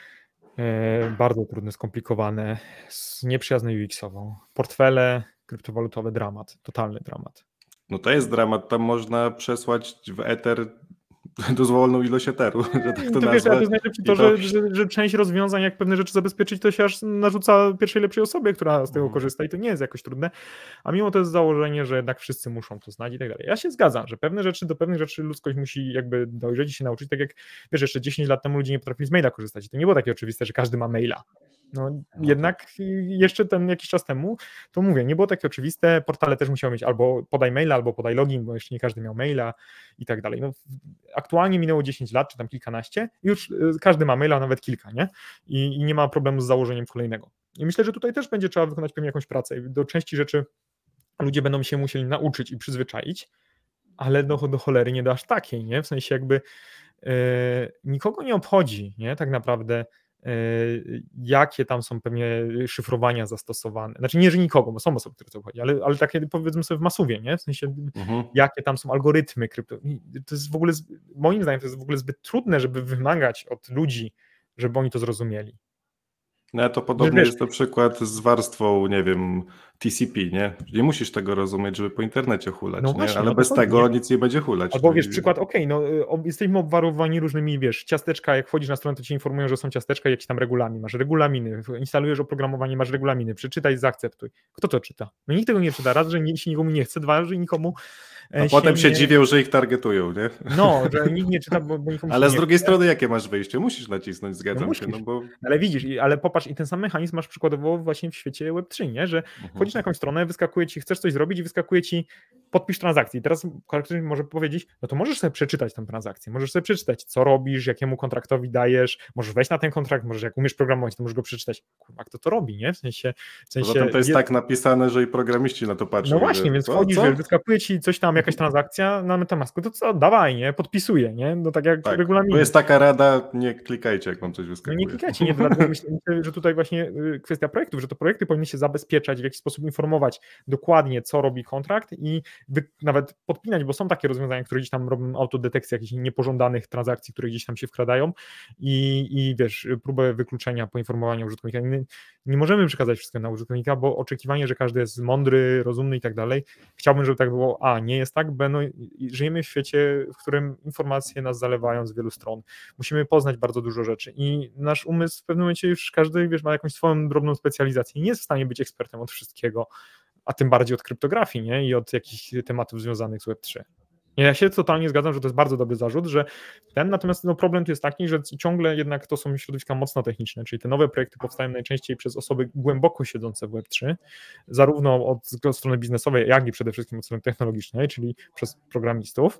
e, bardzo trudne, skomplikowane, z nieprzyjazną U X-ową, portfele kryptowalutowe, dramat, totalny dramat. No to jest dramat, tam można przesłać w eter dozwoloną ilość eteru, że tak to, to wiesz, to jest najlepsze to, to... Że, że, że część rozwiązań, jak pewne rzeczy zabezpieczyć, to się aż narzuca pierwszej lepszej osobie, która z tego Mhm. korzysta i to nie jest jakoś trudne, a mimo to jest założenie, że jednak wszyscy muszą to znać i tak dalej. Ja się zgadzam, że pewne rzeczy, do pewnych rzeczy ludzkość musi jakby dojrzeć i się nauczyć, tak jak wiesz, jeszcze dziesięć lat temu ludzie nie potrafili z maila korzystać i to nie było takie oczywiste, że każdy ma maila. No, no jednak tak. Jeszcze ten jakiś czas temu, to mówię, nie było takie oczywiste, portale też musiały mieć albo podaj maila, albo podaj login, bo jeszcze nie każdy miał maila i tak dalej. No, aktualnie minęło dziesięć lat, czy tam kilkanaście, i już każdy ma maila, nawet kilka, nie? I, i nie ma problemu z założeniem kolejnego. I myślę, że tutaj też będzie trzeba wykonać pewnie jakąś pracę. Do części rzeczy ludzie będą się musieli nauczyć i przyzwyczaić, ale do, do cholery nie do aż takiej, nie? W sensie jakby yy, nikogo nie obchodzi, nie? Tak naprawdę jakie tam są pewnie szyfrowania zastosowane. Znaczy nie, że nikogo, bo są osoby, które to chodzi, ale, ale takie powiedzmy sobie w masowie, nie? W sensie mhm. jakie tam są algorytmy krypto. To jest w ogóle, moim zdaniem to jest w ogóle zbyt trudne, żeby wymagać od ludzi, żeby oni to zrozumieli. No to podobnie wiesz, jest na przykład z warstwą, nie wiem, T C P, nie? Nie musisz tego rozumieć, żeby po internecie hulać, no właśnie, nie? Ale no bez tego nie. nic nie będzie hulać. Albo wiesz, przykład, okej, okay, no jesteśmy obwarowani różnymi, wiesz, ciasteczka, jak wchodzisz na stronę, to ci informują, że są ciasteczka, jakiś tam regulamin, masz regulaminy, instalujesz oprogramowanie, masz regulaminy, przeczytaj, zaakceptuj. Kto to czyta? No nikt tego nie czyta, raz, że nie, się nikomu nie chce, dwa, że nikomu A się potem się nie... dziwią, że ich targetują, nie? No, że nikt nie czyta, bo, bo nikomu Ale się z nie drugiej chce. strony jakie masz wyjście? Musisz nacisnąć, zgadzam no się, no bo... Ale widzisz, ale popatrz, i ten sam mechanizm masz przykładowo właśnie w świecie web trzy, nie? Że mhm. wchodzisz na jakąś stronę, wyskakuje ci, chcesz coś zrobić i wyskakuje ci podpisz transakcji. I teraz ktoś może powiedzieć, no to możesz sobie przeczytać tę transakcję, możesz sobie przeczytać, co robisz, jakiemu kontraktowi dajesz, możesz wejść na ten kontrakt, możesz jak umiesz programować, to możesz go przeczytać. Kurwa, kto to robi, nie? W sensie... W sensie Poza tym to jest je... tak napisane, że i programiści na to patrzą. No właśnie, że, więc co, wchodzisz, co? wiesz, wyskakuje ci coś tam, jakaś transakcja na MetaMasku, to co, dawaj, nie? Podpisuję, nie? No tak jak tak, regulamin. To jest taka rada, nie klikajcie, jak wam coś wyskakuje. No nie klikajcie, nie, dlatego myślę, że tutaj właśnie kwestia projektów, że to projekty powinny się zabezpieczać, w jakiś sposób informować dokładnie, co robi kontrakt i wy, nawet podpinać, bo są takie rozwiązania, które gdzieś tam robią autodetekcję jakichś niepożądanych transakcji, które gdzieś tam się wkradają i, i wiesz, próbę wykluczenia, poinformowania użytkownika. Nie, nie możemy przekazać wszystkiego na użytkownika, bo oczekiwanie, że każdy jest mądry, rozumny i tak dalej, chciałbym, żeby tak było, a nie jest tak, b, no, żyjemy w świecie, w którym informacje nas zalewają z wielu stron. Musimy poznać bardzo dużo rzeczy i nasz umysł w pewnym momencie już każdy, wiesz, ma jakąś swoją drobną specjalizację i nie jest w stanie być ekspertem od wszystkiego, a tym bardziej od kryptografii, nie? I od jakichś tematów związanych z web trzy. Ja się totalnie zgadzam, że to jest bardzo dobry zarzut, że ten, natomiast no, problem tu jest taki, że ciągle jednak to są środowiska mocno techniczne, czyli te nowe projekty powstają najczęściej przez osoby głęboko siedzące w web trzy, zarówno od strony biznesowej, jak i przede wszystkim od strony technologicznej, czyli przez programistów.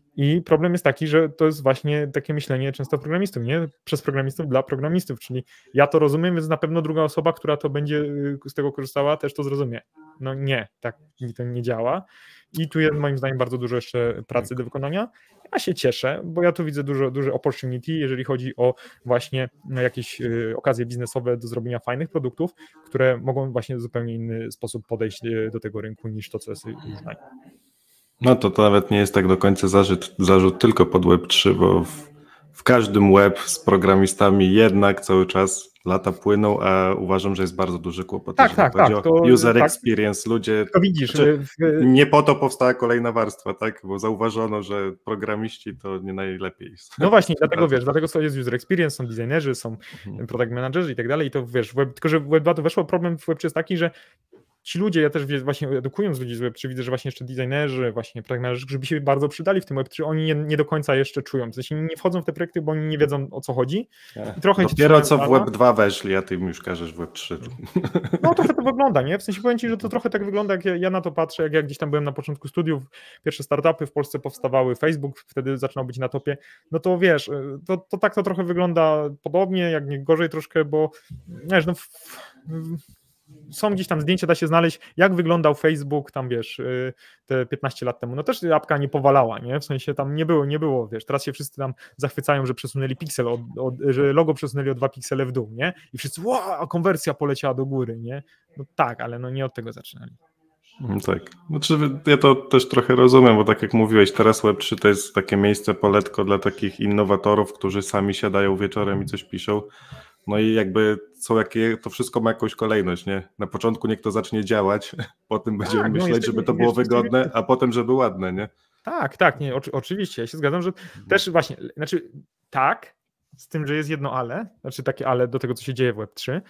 I problem jest taki, że to jest właśnie takie myślenie często programistów, nie? Przez programistów dla programistów, czyli ja to rozumiem, więc na pewno druga osoba, która to będzie z tego korzystała, też to zrozumie. No nie, tak mi to nie działa. I tu jest moim zdaniem bardzo dużo jeszcze pracy do wykonania. Ja się cieszę, bo ja tu widzę dużo, duże opportunity, jeżeli chodzi o właśnie jakieś okazje biznesowe do zrobienia fajnych produktów, które mogą właśnie w zupełnie inny sposób podejść do tego rynku niż to, co jest już na nim. No to, to nawet nie jest tak do końca zarzut, zarzut tylko pod web trzy, bo w, w każdym web z programistami jednak cały czas lata płyną, a uważam, że jest bardzo duży kłopot. Tak, tak, tak. To user tak, experience, ludzie... To widzisz. Znaczy, w... Nie po to powstała kolejna warstwa, tak? Bo zauważono, że programiści to nie najlepiej. No właśnie, dlatego wiesz, dlatego jest user experience, są designerzy, są mhm. product managerzy i tak dalej i to wiesz, web, tylko że w web dwa to weszło, problem w web trzy jest taki, że ci ludzie, ja też właśnie edukując ludzi z web trzy, widzę, że właśnie jeszcze designerzy, właśnie product managerzy, żeby się bardzo przydali w tym web trzy, oni nie, nie do końca jeszcze czują, w sensie nie wchodzą w te projekty, bo oni nie wiedzą, o co chodzi. I trochę Dopiero co w web dwa weszli, a ty im już każesz w web trzy. No trochę to wygląda, nie? W sensie powiem ci, że to trochę tak wygląda, jak ja, ja na to patrzę, jak ja gdzieś tam byłem na początku studiów, pierwsze startupy w Polsce powstawały, Facebook wtedy zaczynał być na topie, no to wiesz, to, to tak to trochę wygląda podobnie, jak nie gorzej troszkę, bo wiesz, no w, w, są gdzieś tam zdjęcia, da się znaleźć, jak wyglądał Facebook tam, wiesz, te piętnaście lat temu. No też apka nie powalała, nie? W sensie tam nie było, nie było, wiesz, teraz się wszyscy tam zachwycają, że przesunęli piksel, od, od, że logo przesunęli o dwa piksele w dół, nie? I wszyscy, wow, konwersja poleciała do góry, nie? No tak, ale no nie od tego zaczynali. Tak, znaczy ja to też trochę rozumiem, bo tak jak mówiłeś, teraz web trzy to jest takie miejsce, poletko dla takich innowatorów, którzy sami siadają wieczorem i coś piszą. No i jakby są jakie, to wszystko ma jakąś kolejność, nie? Na początku niech to zacznie działać, potem będziemy tak, myśleć, no żeby to było wygodne, a potem żeby ładne, nie? Tak, tak, nie, oczy, oczywiście, ja się zgadzam, że też właśnie, znaczy tak, z tym, że jest jedno ale, znaczy takie ale do tego, co się dzieje w web trzy,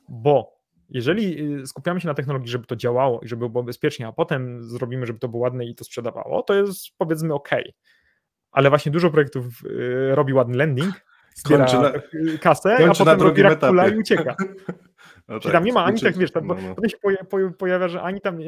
bo jeżeli skupiamy się na technologii, żeby to działało i żeby było bezpiecznie, a potem zrobimy, żeby to było ładne i to sprzedawało, to jest powiedzmy ok, ale właśnie dużo projektów robi ładny landing, zbiera na, kasę, a potem robi kula i ucieka. No tak, tam nie ma ani tak, wiesz, tam, no, no. potem się pojawia, że ani tam,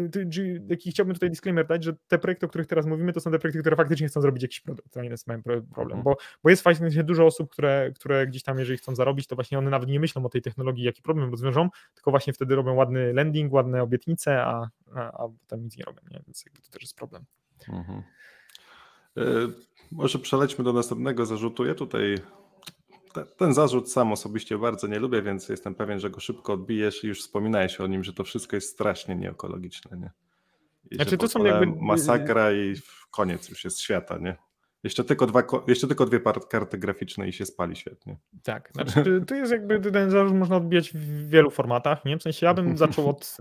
jaki chciałbym tutaj disclaimer dać, że te projekty, o których teraz mówimy, to są te projekty, które faktycznie chcą zrobić jakiś produkt, to nie jest mały problem, mm. bo, bo jest faktycznie dużo osób, które, które gdzieś tam, jeżeli chcą zarobić, to właśnie one nawet nie myślą o tej technologii, jaki problem rozwiążą, tylko właśnie wtedy robią ładny landing, ładne obietnice, a, a, a potem nic nie robią, nie? Więc jakby to też jest problem. Mm-hmm. Może przelećmy do następnego zarzutu. Ja tutaj te, ten zarzut sam osobiście bardzo nie lubię, więc jestem pewien, że go szybko odbijesz i już wspominałeś o nim, że to wszystko jest strasznie nieekologiczne, nie? I Znaczy że to w są ogóle jakby... masakra i koniec już jest świata, nie? Jeszcze tylko, dwa, jeszcze tylko dwie karty graficzne i się spali świetnie. Tak, znaczy to jest jakby ten zarzut można odbijać w wielu formatach, nie? W sensie ja bym zaczął od,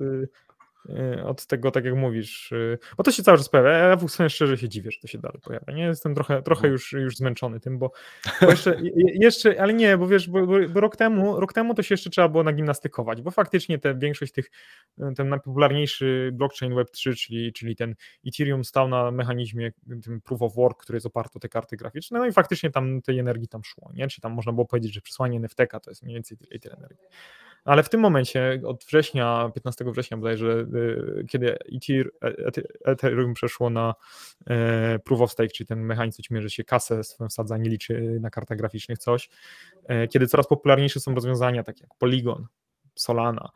od tego, tak jak mówisz, bo to się cały czas pojawia, ja w sumie szczerze się dziwię, że to się dalej pojawia, nie? Jestem trochę, trochę już, już zmęczony tym, bo, bo jeszcze, jeszcze, ale nie, bo wiesz, bo, bo rok temu, rok temu to się jeszcze trzeba było nagimnastykować, bo faktycznie te, większość tych, ten najpopularniejszy blockchain web trzy, czyli, czyli ten Ethereum stał na mechanizmie tym proof of work, który jest oparty o te karty graficzne, no i faktycznie tam tej energii tam szło, nie? Czyli tam można było powiedzieć, że przesłanie N F T ka to jest mniej więcej tyle i tyle energii. Ale w tym momencie, od września, piętnastego września bodajże, kiedy Ethereum przeszło na Proof of Stake, czyli ten mechanizm, co ci mierzy się kasę swoją wsadza, nie liczy na kartach graficznych coś, kiedy coraz popularniejsze są rozwiązania takie jak Polygon, Solana,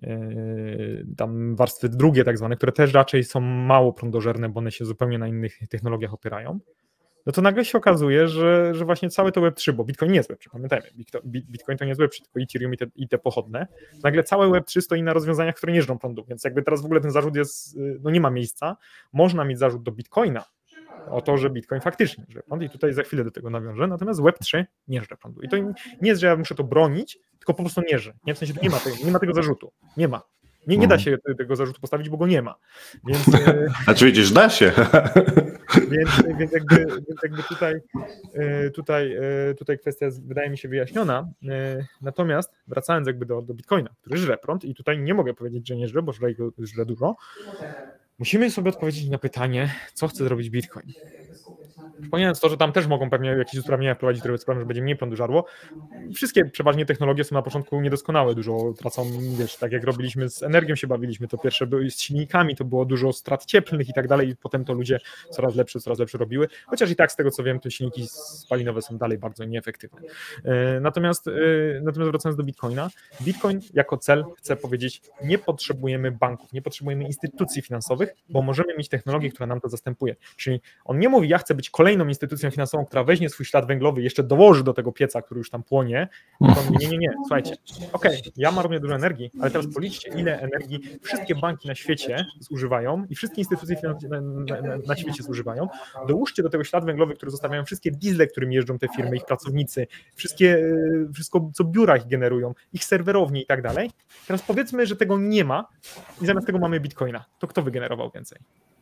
tam warstwy drugie tak zwane, które też raczej są mało prądożerne, bo one się zupełnie na innych technologiach opierają, no to nagle się okazuje, że, że właśnie całe to web trzy, bo Bitcoin nie jest web trzy, pamiętajmy, Bitcoin to nie jest web trzy, tylko Ethereum i te, i te pochodne, nagle całe web trzy stoi na rozwiązaniach, które nie żrą prądu, więc jakby teraz w ogóle ten zarzut jest, no nie ma miejsca, można mieć zarzut do Bitcoina, o to, że Bitcoin faktycznie żre prąd i tutaj za chwilę do tego nawiążę, natomiast web trzy nie żre prądu i to nie jest, że ja muszę to bronić, tylko po prostu nie żre, nie? W sensie nie ma tego, nie ma tego zarzutu, nie ma. Nie, nie da się tego zarzutu postawić, bo go nie ma. Więc, A czy widzisz, da się. Więc, więc, jakby, więc jakby tutaj, tutaj, tutaj kwestia jest, wydaje mi się, wyjaśniona. Natomiast wracając jakby do, do Bitcoina, który żre prąd i tutaj nie mogę powiedzieć, że nie żre, bo żre, żre dużo, musimy sobie odpowiedzieć na pytanie, co chce zrobić Bitcoin. Przypominając to, że tam też mogą pewnie jakieś usprawnienia wprowadzić, które sprawią, że będzie mniej prądu żarło. Wszystkie przeważnie technologie są na początku niedoskonałe, dużo tracą, wiesz, tak jak robiliśmy z energią, się bawiliśmy, to pierwsze były z silnikami, to było dużo strat cieplnych i tak dalej i potem to ludzie coraz lepsze, coraz lepsze robiły, chociaż i tak z tego co wiem, te silniki spalinowe są dalej bardzo nieefektywne. Natomiast, natomiast wracając do Bitcoina, Bitcoin jako cel chce powiedzieć, nie potrzebujemy banków, nie potrzebujemy instytucji finansowych, bo możemy mieć technologię, która nam to zastępuje. Czyli on nie mówi, ja chcę być kolejną instytucją finansową, która weźmie swój ślad węglowy i jeszcze dołoży do tego pieca, który już tam płonie. To mówi, nie, nie, nie, słuchajcie, okej, okay, ja marnuję dużo energii, ale teraz policzcie, ile energii wszystkie banki na świecie zużywają i wszystkie instytucje finansowe na, na, na świecie zużywają. Dołóżcie do tego ślad węglowy, który zostawiają wszystkie diesle, którymi jeżdżą te firmy, ich pracownicy, wszystkie, wszystko, co biura ich generują, ich serwerownie i tak dalej. Teraz powiedzmy, że tego nie ma i zamiast tego mamy Bitcoina. To kto wygenerował więcej?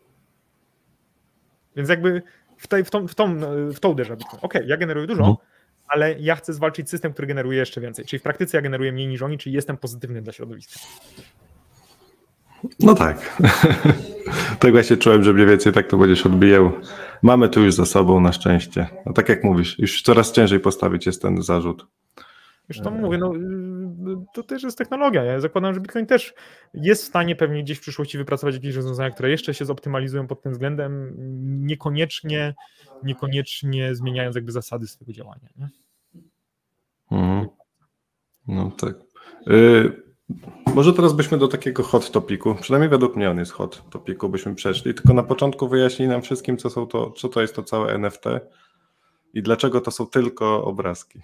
Więc jakby w, tej, w, tą, w, tą, w to uderza Bitcoin. Okej, okay, ja generuję dużo, no. ale ja chcę zwalczyć system, który generuje jeszcze więcej. Czyli w praktyce ja generuję mniej niż oni, czyli jestem pozytywny dla środowiska. No tak. Tak właśnie czułem, że mniej więcej tak to będziesz odbijał. Mamy to już za sobą na szczęście. No tak jak mówisz, już coraz ciężej postawić jest ten zarzut. Już to mówię, no to też jest technologia. Ja zakładam, że Bitcoin też jest w stanie pewnie gdzieś w przyszłości wypracować jakieś rozwiązania, które jeszcze się zoptymalizują pod tym względem, niekoniecznie, niekoniecznie zmieniając jakby zasady swojego działania. Nie? Mhm. No tak. Y- może teraz byśmy do takiego hot topiku, przynajmniej według mnie on jest hot topiku, byśmy przeszli, tylko na początku wyjaśnij nam wszystkim, co są to, co to jest to całe N F T i dlaczego to są tylko obrazki.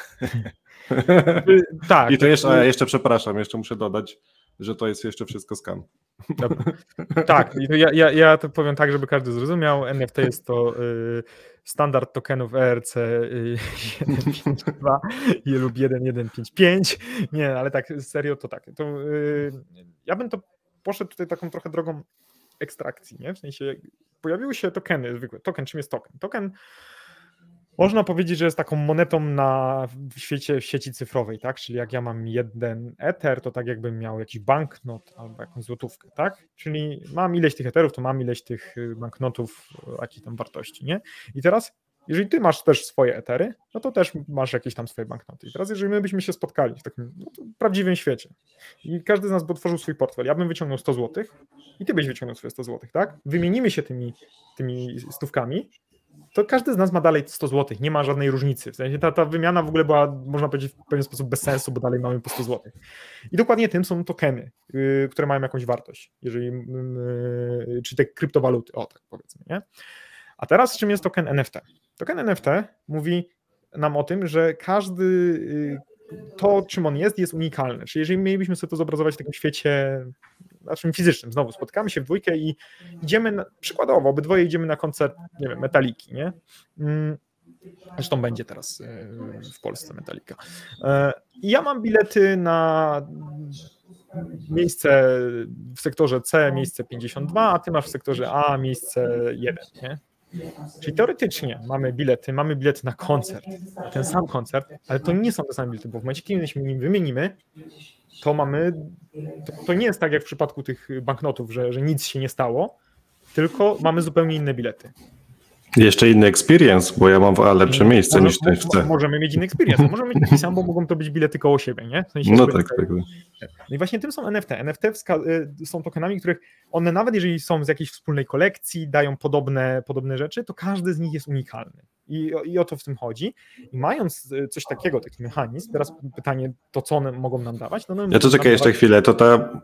Tak. I to jeszcze, a jeszcze przepraszam, jeszcze muszę dodać, że to jest jeszcze wszystko scam. Dobra. Tak, ja, ja, ja to powiem tak, żeby każdy zrozumiał. N F T jest to y, standard tokenów E R C y, jeden pięć dwa lub jeden jeden pięć pięć. Nie, ale tak serio to tak. To, y, ja bym to poszedł tutaj taką trochę drogą ekstrakcji, nie? W sensie pojawiły się tokeny zwykłe. Token, czym jest token? Token można powiedzieć, że jest taką monetą na w świecie w sieci cyfrowej, tak? Czyli jak ja mam jeden ether, to tak jakbym miał jakiś banknot albo jakąś złotówkę, tak? Czyli mam ileś tych etherów, to mam ileś tych banknotów jakiej tam wartości, nie? I teraz, jeżeli ty masz też swoje ethery, no to też masz jakieś tam swoje banknoty. I teraz, jeżeli my byśmy się spotkali w takim no, prawdziwym świecie i każdy z nas by otworzył swój portfel, ja bym wyciągnął sto złotych i ty byś wyciągnął swoje sto złotych, tak? Wymienimy się tymi, tymi stówkami, to każdy z nas ma dalej sto złotych, nie ma żadnej różnicy. W sensie ta, ta wymiana w ogóle była, można powiedzieć, w pewien sposób bez sensu, bo dalej mamy po sto złotych. I dokładnie tym są tokeny, yy, które mają jakąś wartość, jeżeli, yy, czy te kryptowaluty, o tak powiedzmy, nie? A teraz czym jest token N F T? Token N F T mówi, nam o tym, że każdy to, czym on jest, jest unikalne. Czyli jeżeli mielibyśmy sobie to zobrazować w takim świecie, znaczy fizycznym, znowu spotkamy się w dwójkę i idziemy, na, przykładowo, obydwoje idziemy na koncert, nie wiem, Metaliki, nie? Zresztą będzie teraz w Polsce Metallica. I ja mam bilety na miejsce w sektorze C, miejsce pięćdziesiąt dwa, a ty masz w sektorze A miejsce jeden, nie? Czyli teoretycznie mamy bilety, mamy bilety na koncert, na ten sam koncert, ale to nie są te same bilety, bo w momencie, kiedy się nim wymienimy, to mamy, to, to nie jest tak jak w przypadku tych banknotów, że, że nic się nie stało, tylko mamy zupełnie inne bilety. Jeszcze inny experience, bo ja mam w A lepsze miejsce Może, niż ty w C. Możemy mieć inny experience, możemy mieć taki sam, bo mogą to być bilety koło siebie, nie? W sensie, no tak, tak. No i właśnie tym są N F T. N F T są tokenami, których one nawet jeżeli są z jakiejś wspólnej kolekcji, dają podobne, podobne rzeczy, to każdy z nich jest unikalny. I, I o to w tym chodzi. I mając coś takiego, taki mechanizm, teraz pytanie, to co one mogą nam dawać? No, no, ja to czekaj jeszcze dawać... chwilę, to ta,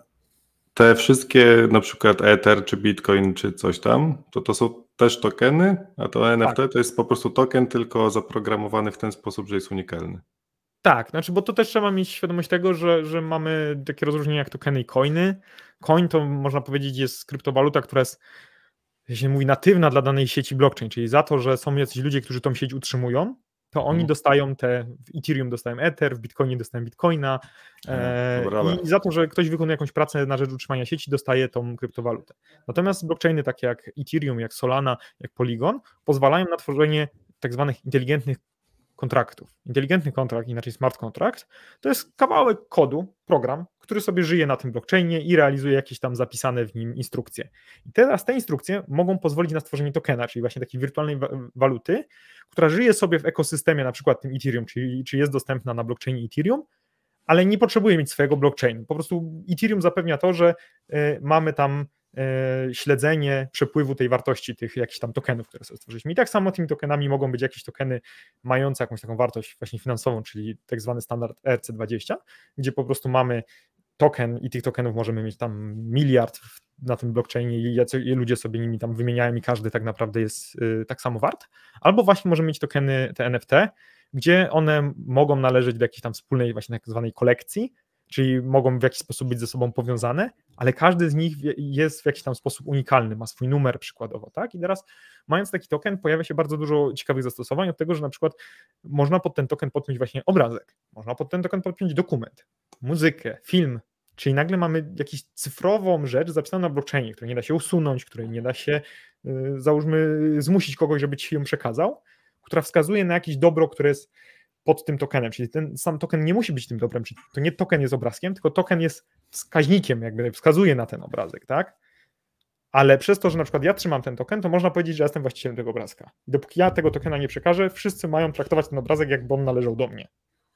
te wszystkie na przykład Ether, czy Bitcoin, czy coś tam, to to są też tokeny, a to N F T tak. To jest po prostu token, tylko zaprogramowany w ten sposób, że jest unikalny. Tak, znaczy, bo to też trzeba mieć świadomość tego, że, że mamy takie rozróżnienia jak tokeny i coiny. Coin to można powiedzieć jest kryptowaluta, która jest, jak się mówi, natywna dla danej sieci blockchain, czyli za to, że są jacyś ludzie, którzy tą sieć utrzymują, to oni hmm. dostają te, w Ethereum dostają Ether, w Bitcoinie dostają Bitcoina e, i za to, że ktoś wykonuje jakąś pracę na rzecz utrzymania sieci, dostaje tą kryptowalutę. Natomiast blockchainy takie jak Ethereum, jak Solana, jak Polygon pozwalają na tworzenie tak zwanych inteligentnych kontraktów. Inteligentny kontrakt, inaczej smart contract, to jest kawałek kodu, program, który sobie żyje na tym blockchainie i realizuje jakieś tam zapisane w nim instrukcje. I teraz te instrukcje mogą pozwolić na stworzenie tokena, czyli właśnie takiej wirtualnej waluty, która żyje sobie w ekosystemie, na przykład tym Ethereum, czyli czy jest dostępna na blockchainie Ethereum, ale nie potrzebuje mieć swojego blockchainu. Po prostu Ethereum zapewnia to, że y, mamy tam śledzenie przepływu tej wartości tych jakichś tam tokenów, które sobie stworzyliśmy. I tak samo tymi tokenami mogą być jakieś tokeny mające jakąś taką wartość właśnie finansową, czyli tak zwany standard E R C dwadzieścia, gdzie po prostu mamy token i tych tokenów możemy mieć tam miliard na tym blockchainie i, i ludzie sobie nimi tam wymieniają i każdy tak naprawdę jest y, tak samo wart. Albo właśnie możemy mieć tokeny, te N F T, gdzie one mogą należeć do jakiejś tam wspólnej właśnie tak zwanej kolekcji, czyli mogą w jakiś sposób być ze sobą powiązane, ale każdy z nich jest w jakiś tam sposób unikalny, ma swój numer przykładowo, tak? I teraz mając taki token pojawia się bardzo dużo ciekawych zastosowań od tego, że na przykład można pod ten token podpiąć właśnie obrazek, można pod ten token podpiąć dokument, muzykę, film, czyli nagle mamy jakąś cyfrową rzecz zapisaną na blockchainie, której nie da się usunąć, której nie da się, załóżmy, zmusić kogoś, żeby ci ją przekazał, która wskazuje na jakieś dobro, które jest pod tym tokenem, czyli ten sam token nie musi być tym dobrem, czyli to nie token jest obrazkiem, tylko token jest wskaźnikiem, jakby wskazuje na ten obrazek, tak? Ale przez to, że na przykład ja trzymam ten token, to można powiedzieć, że jestem właścicielem tego obrazka. I dopóki ja tego tokena nie przekażę, wszyscy mają traktować ten obrazek, jakby on należał do mnie.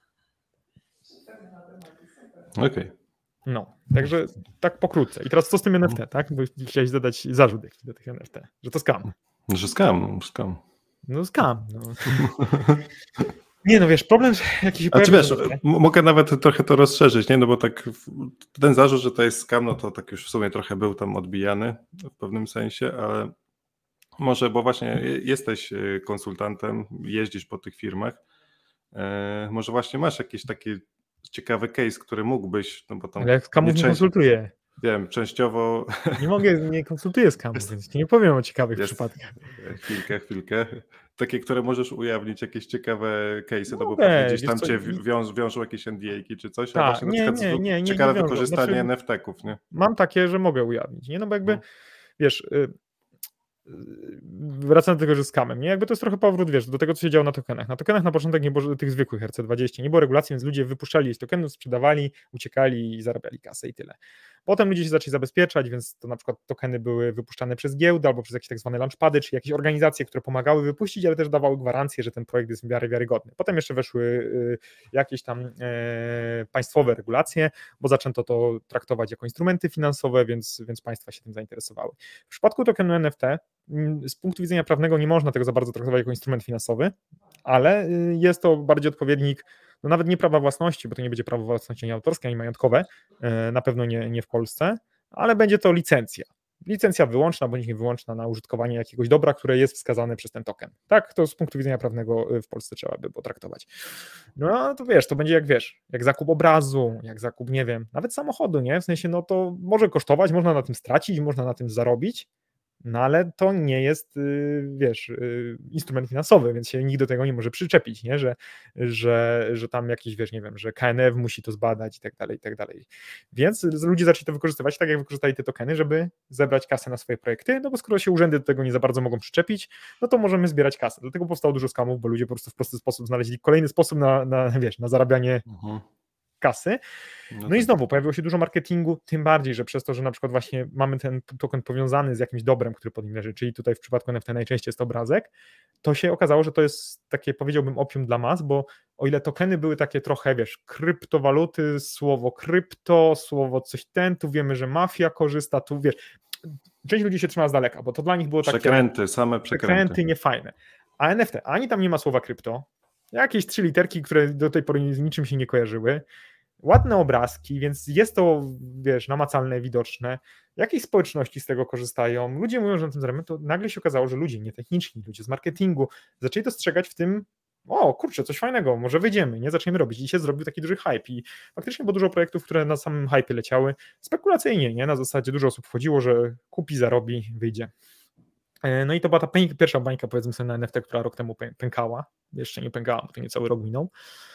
Okej. Okay. No, także tak pokrótce. I teraz co z tym N F T, tak? Bo chciałeś zadać zarzut jakiś do tych N F T, że to scam. Że scam, scam. No scam, no. Nie, no wiesz, problem jakiś... A czy wiesz, mogę nawet trochę to rozszerzyć, nie? No bo tak ten zarzut, że to jest scam, no to tak już w sumie trochę był tam odbijany w pewnym sensie, ale może, bo właśnie jesteś konsultantem, jeździsz po tych firmach, może właśnie masz jakiś taki ciekawy case, który mógłbyś, no bo tam... Ale jak scamów nie konsultuję. Wiem, częściowo... Nie mogę, nie konsultuję scamów, więc ci nie powiem o ciekawych jest, przypadkach. Chwilkę, chwilkę. Takie, które możesz ujawnić, jakieś ciekawe case'y, no bo pewnie gdzieś tam cię wią, wiążą jakieś N D A-ki czy coś, Ta, a właśnie nie, na przykład nie, nie, nie, ciekawe nie wykorzystanie znaczy, N F T-ków, nie? Mam takie, że mogę ujawnić, nie? No bo jakby, no. wiesz... Wracając do tego, że skamem, nie? Jakby to jest trochę powrót, wiesz, do tego, co się działo na tokenach. Na tokenach na początek nie było tych zwykłych R C dwadzieścia, nie było regulacji, więc ludzie wypuszczali z tokenów, sprzedawali, uciekali i zarabiali kasę i tyle. Potem ludzie się zaczęli zabezpieczać, więc to na przykład tokeny były wypuszczane przez giełdę albo przez jakieś tak zwane launchpady, czy jakieś organizacje, które pomagały wypuścić, ale też dawały gwarancję, że ten projekt jest w miarę wiarygodny. Potem jeszcze weszły jakieś tam e, państwowe regulacje, bo zaczęto to traktować jako instrumenty finansowe, więc, więc państwa się tym zainteresowały. W przypadku tokenu N F T z punktu widzenia prawnego nie można tego za bardzo traktować jako instrument finansowy, ale jest to bardziej odpowiednik, no nawet nie prawa własności, bo to nie będzie prawo własności ani autorskie, ani majątkowe, na pewno nie, nie w Polsce, ale będzie to licencja. licencja wyłączna bądź niewyłączna na użytkowanie jakiegoś dobra, które jest wskazane przez ten token. Tak, to z punktu widzenia prawnego w Polsce trzeba by potraktować. No to wiesz, to będzie jak wiesz, jak zakup obrazu, jak zakup, nie wiem, nawet samochodu, nie? W sensie, no to może kosztować, można na tym stracić, można na tym zarobić, no ale to nie jest, wiesz, instrument finansowy, więc się nikt do tego nie może przyczepić, nie? Że, że, że tam jakiś, wiesz, nie wiem, że K N F musi to zbadać i tak dalej, i tak dalej. Więc ludzie zaczęli to wykorzystywać tak, jak wykorzystali te tokeny, żeby zebrać kasę na swoje projekty, no bo skoro się urzędy do tego nie za bardzo mogą przyczepić, no to możemy zbierać kasę. Dlatego powstało dużo skamów, bo ludzie po prostu w prosty sposób znaleźli kolejny sposób na, na wiesz, na zarabianie mhm. kasy. No, no i znowu pojawiło się dużo marketingu, tym bardziej, że przez to, że na przykład właśnie mamy ten token powiązany z jakimś dobrem, który pod nim leży, czyli tutaj w przypadku N F T najczęściej jest obrazek, to się okazało, że to jest takie, powiedziałbym, opium dla mas, bo o ile tokeny były takie trochę, wiesz, kryptowaluty, słowo krypto, słowo coś ten, tu wiemy, że mafia korzysta, tu wiesz, część ludzi się trzyma z daleka, bo to dla nich było takie... Przekręty, same przekręty. Przekręty niefajne. A N F T, ani tam nie ma słowa krypto, jakieś trzy literki, które do tej pory z niczym się nie kojarzyły, ładne obrazki, więc jest to, wiesz, namacalne, widoczne. Jakieś społeczności z tego korzystają, ludzie mówią, że na tym zarabiają, to nagle się okazało, że ludzie nietechniczni, ludzie z marketingu zaczęli dostrzegać w tym, o kurczę, coś fajnego, może wyjdziemy, nie, zaczniemy robić i się zrobił taki duży hype i faktycznie było dużo projektów, które na samym hypie leciały, spekulacyjnie, nie, na zasadzie dużo osób wchodziło, że kupi, zarobi, wyjdzie. No i to była ta pierwsza bańka, powiedzmy sobie, na N F T, która rok temu pękała, jeszcze nie pękała, bo to nie cały rok minął,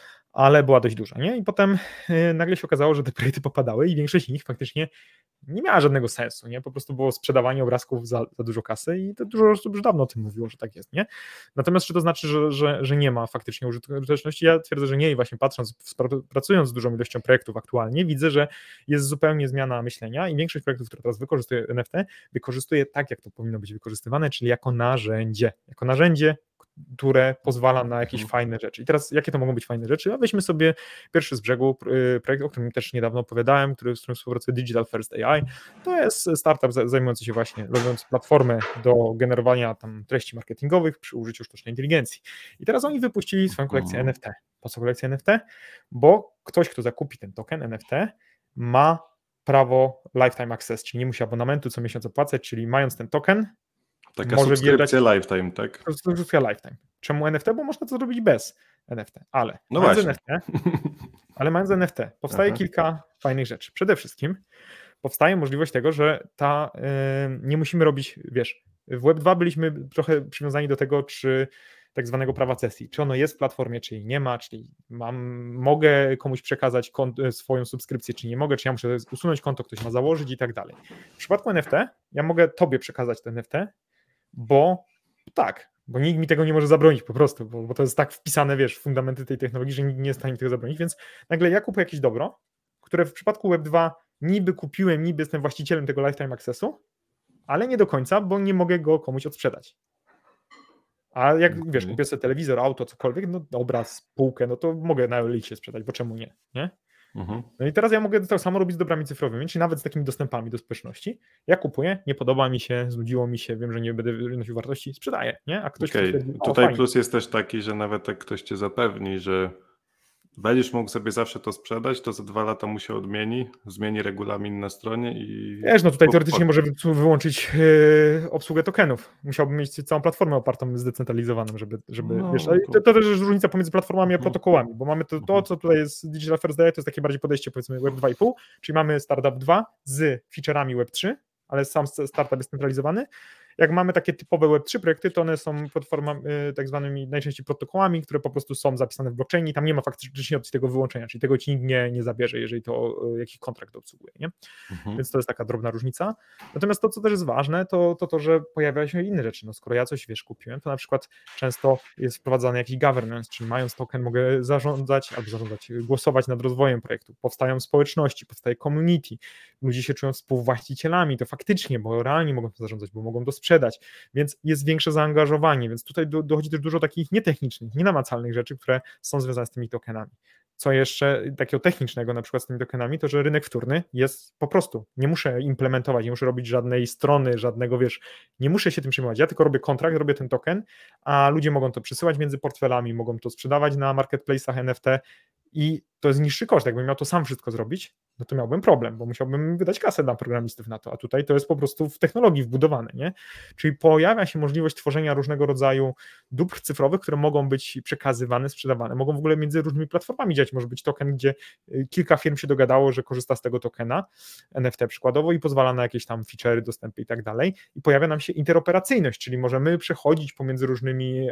ale była dość duża, nie? I potem nagle się okazało, że te projekty popadały i większość z nich faktycznie nie miała żadnego sensu, nie? Po prostu było sprzedawanie obrazków za, za dużo kasy i to dużo osób już dawno o tym mówiło, że tak jest, nie? Natomiast czy to znaczy, że, że, że nie ma faktycznie użyteczności? Ja twierdzę, że nie i właśnie patrząc, pracując z dużą ilością projektów aktualnie, widzę, że jest zupełnie zmiana myślenia i większość projektów, które teraz wykorzystuje N F T, wykorzystuje tak, jak to powinno być wykorzystywane, czyli jako narzędzie, jako narzędzie, które pozwala na jakieś mhm. fajne rzeczy. I teraz jakie to mogą być fajne rzeczy? A weźmy sobie pierwszy z brzegu projekt, o którym też niedawno opowiadałem, który, z którym współpracuje Digital First A I. To jest startup zajmujący się właśnie, robiąc platformę do generowania tam treści marketingowych przy użyciu sztucznej inteligencji. I teraz oni wypuścili swoją kolekcję N F T. Po co kolekcja N F T? Bo ktoś, kto zakupi ten token N F T, ma prawo lifetime access, czyli nie musi abonamentu co miesiąc opłacać, czyli mając ten token, taka może subskrypcja wybierać, lifetime, tak? Subskrypcja lifetime. Czemu N F T? Bo można to zrobić bez N F T, ale no mając właśnie. N F T, ale mając N F T powstaje Aha. kilka fajnych rzeczy. Przede wszystkim powstaje możliwość tego, że ta yy, nie musimy robić, wiesz, w Web dwa byliśmy trochę przywiązani do tego, czy tak zwanego prawa cesji, czy ono jest w platformie, czy jej nie ma, czyli mam, mogę komuś przekazać kont, swoją subskrypcję, czy nie mogę, czy ja muszę usunąć konto, ktoś ma założyć i tak dalej. W przypadku N F T ja mogę tobie przekazać ten N F T, bo tak, bo nikt mi tego nie może zabronić po prostu, bo, bo to jest tak wpisane, wiesz, w fundamenty tej technologii, że nikt nie jest w stanie mi tego zabronić, więc nagle ja kupuję jakieś dobro, które w przypadku Web dwa niby kupiłem, niby jestem właścicielem tego lifetime accessu, ale nie do końca, bo nie mogę go komuś odsprzedać. A jak, okay. wiesz, kupię sobie telewizor, auto, cokolwiek, no obraz, spółkę, no to mogę na Elicie sprzedać, bo czemu nie, nie? Uh-huh. No i teraz ja mogę to samo robić z dobrami cyfrowymi, czyli nawet z takimi dostępami do społeczności. Ja kupuję, nie podoba mi się, znudziło mi się, wiem, że nie będę nosił wartości, sprzedaję, nie? A ktoś okay. wtedy, Tutaj fajnie. Plus jest też taki, że nawet jak ktoś cię zapewni, że będziesz mógł sobie zawsze to sprzedać, to za dwa lata mu się odmieni, zmieni regulamin na stronie i... Wiesz, no tutaj teoretycznie może wyłączyć yy, obsługę tokenów. Musiałbym mieć całą platformę opartą zdecentralizowaną, żeby, żeby no, wiesz, ale to, to też jest różnica pomiędzy platformami a protokołami, bo mamy to, to co tutaj jest Digital First A I, to jest takie bardziej podejście, powiedzmy, Web dwa i pół, czyli mamy Startup dwa z feature'ami Web trzy, ale sam startup jest centralizowany. Jak mamy takie typowe Web trzy projekty, to one są platformami, tak zwanymi najczęściej protokołami, które po prostu są zapisane w blockchainie, tam nie ma faktycznie opcji tego wyłączenia, czyli tego ci nikt nie, nie zabierze, jeżeli to jakiś kontrakt obsługuje, nie? Mhm. Więc to jest taka drobna różnica. Natomiast to, co też jest ważne, to to, to że pojawiają się inne rzeczy. No, skoro ja coś, wiesz, kupiłem, to na przykład często jest wprowadzany jakiś governance, czyli mając token mogę zarządzać, albo zarządzać, głosować nad rozwojem projektu. Powstają społeczności, powstaje community, ludzie się czują współwłaścicielami, to faktycznie, bo realnie mogą to zarządzać, bo mogą to sprzedać, więc jest większe zaangażowanie, więc tutaj do, dochodzi też dużo takich nietechnicznych, nienamacalnych rzeczy, które są związane z tymi tokenami. Co jeszcze takiego technicznego na przykład z tymi tokenami, to że rynek wtórny jest po prostu, nie muszę implementować, nie muszę robić żadnej strony, żadnego, wiesz, nie muszę się tym przejmować, ja tylko robię kontrakt, robię ten token, a ludzie mogą to przesyłać między portfelami, mogą to sprzedawać na marketplace'ach N F T i to jest niższy koszt. Jakbym miał to sam wszystko zrobić, no to miałbym problem, bo musiałbym wydać kasę dla programistów na to, a tutaj to jest po prostu w technologii wbudowane, nie? Czyli pojawia się możliwość tworzenia różnego rodzaju dóbr cyfrowych, które mogą być przekazywane, sprzedawane, mogą w ogóle między różnymi platformami działać, może być token, gdzie kilka firm się dogadało, że korzysta z tego tokena, N F T przykładowo i pozwala na jakieś tam feature'y, dostępy i tak dalej i pojawia nam się interoperacyjność, czyli możemy przechodzić pomiędzy różnymi e,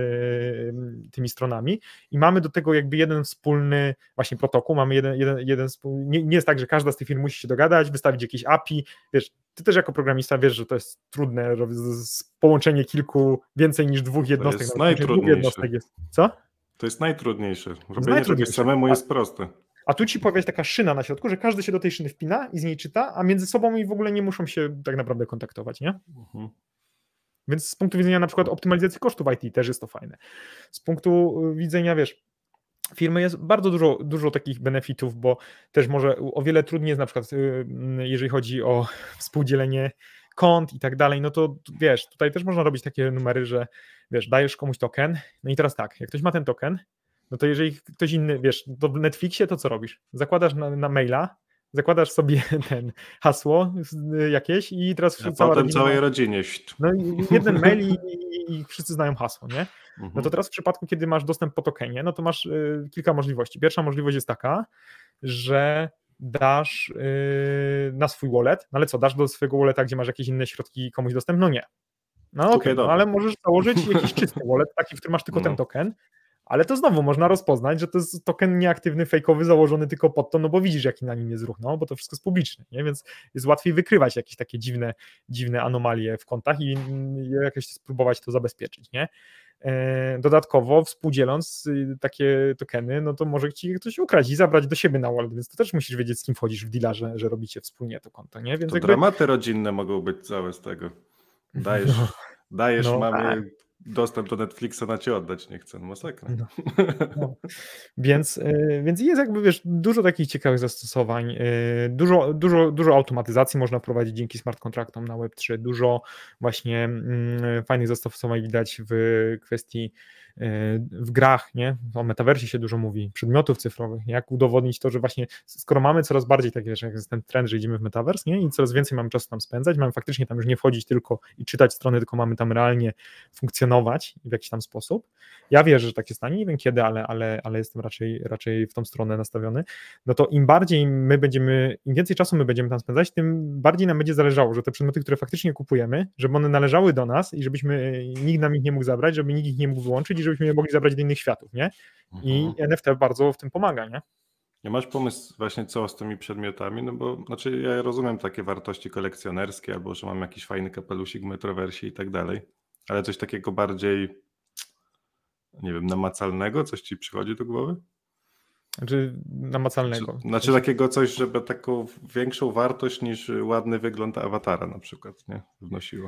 tymi stronami i mamy do tego jakby jeden wspólny właśnie protokół, mamy jeden, jeden, jeden wspólny, nie, nie jest tak, że każda z tych firm musi się dogadać, wystawić jakieś A P I, wiesz, ty też jako programista wiesz, że to jest trudne, że połączenie kilku, więcej niż dwóch jednostek. To jest najtrudniejsze. Dwóch jednostek jest. Co? To jest najtrudniejsze. Robienie czegoś samemu jest proste. A tu ci pojawia się taka szyna na środku, że każdy się do tej szyny wpina i z niej czyta, a między sobą i w ogóle nie muszą się tak naprawdę kontaktować, nie? Mhm. Więc z punktu widzenia na przykład optymalizacji kosztów I T też jest to fajne. Z punktu widzenia, wiesz, firmy jest bardzo dużo, dużo takich benefitów, bo też może o wiele trudniej jest na przykład, jeżeli chodzi o współdzielenie kont i tak dalej, no to wiesz, tutaj też można robić takie numery, że wiesz, dajesz komuś token, no i teraz tak, jak ktoś ma ten token, no to jeżeli ktoś inny, wiesz, to w Netflixie to co robisz? Zakładasz na, na maila, zakładasz sobie ten hasło jakieś i teraz a cała potem rodzina, całej rodzinie. No i jeden mail i, i, i wszyscy znają hasło, nie? No to teraz w przypadku, kiedy masz dostęp po tokenie, no to masz y, kilka możliwości. Pierwsza możliwość jest taka, że dasz y, na swój wallet, no ale co, dasz do swojego walleta, gdzie masz jakieś inne środki komuś dostęp? No nie. No okej, okay, no, ale możesz założyć jakiś czysty wallet, taki, w którym masz tylko no. ten token, ale to znowu można rozpoznać, że to jest token nieaktywny, fejkowy, założony tylko pod to, no bo widzisz, jaki na nim jest ruch, no bo to wszystko jest publiczne, nie? Więc jest łatwiej wykrywać jakieś takie dziwne, dziwne anomalie w kontach i jakoś spróbować to zabezpieczyć, nie? Dodatkowo współdzieląc takie tokeny, no to może ci ktoś ukraść i zabrać do siebie na wallet, więc to też musisz wiedzieć, z kim wchodzisz w deala, że, że robicie wspólnie to konto, nie? Więc to jakby... dramaty rodzinne mogą być całe z tego. Dajesz, no, dajesz no, mamie tak. dostęp do Netflixa, na cię oddać nie chcę, no masakra. No, no. Więc, więc jest jakby, wiesz, dużo takich ciekawych zastosowań, dużo, dużo, dużo automatyzacji można prowadzić dzięki smart kontraktom na web trzy, dużo właśnie fajnych zastosowań widać w kwestii w grach, nie? O metaversie się dużo mówi, przedmiotów cyfrowych, jak udowodnić to, że właśnie skoro mamy coraz bardziej takie, że jak jest ten trend, że idziemy w metavers, nie? I coraz więcej mamy czasu tam spędzać, mamy faktycznie tam już nie wchodzić tylko i czytać strony, tylko mamy tam realnie funkcjonować w jakiś tam sposób. Ja wierzę, że tak się stanie, nie wiem kiedy, ale, ale, ale jestem raczej, raczej w tą stronę nastawiony, no to im bardziej my będziemy, im więcej czasu my będziemy tam spędzać, tym bardziej nam będzie zależało, że te przedmioty, które faktycznie kupujemy, żeby one należały do nas i żebyśmy nikt nam ich nie mógł zabrać, żeby nikt ich nie mógł wyłączyć i żebyśmy je mogli zabrać do innych światów, nie? I mhm. N F T bardzo w tym pomaga, nie? Nie masz pomysł właśnie co z tymi przedmiotami, no bo znaczy ja rozumiem takie wartości kolekcjonerskie, albo że mam jakiś fajny kapelusik w metaversie i tak dalej, ale coś takiego bardziej, nie wiem, namacalnego, coś ci przychodzi do głowy? Znaczy namacalnego. Znaczy, znaczy takiego coś, żeby taką większą wartość niż ładny wygląd awatara na przykład, nie? Wnosiło.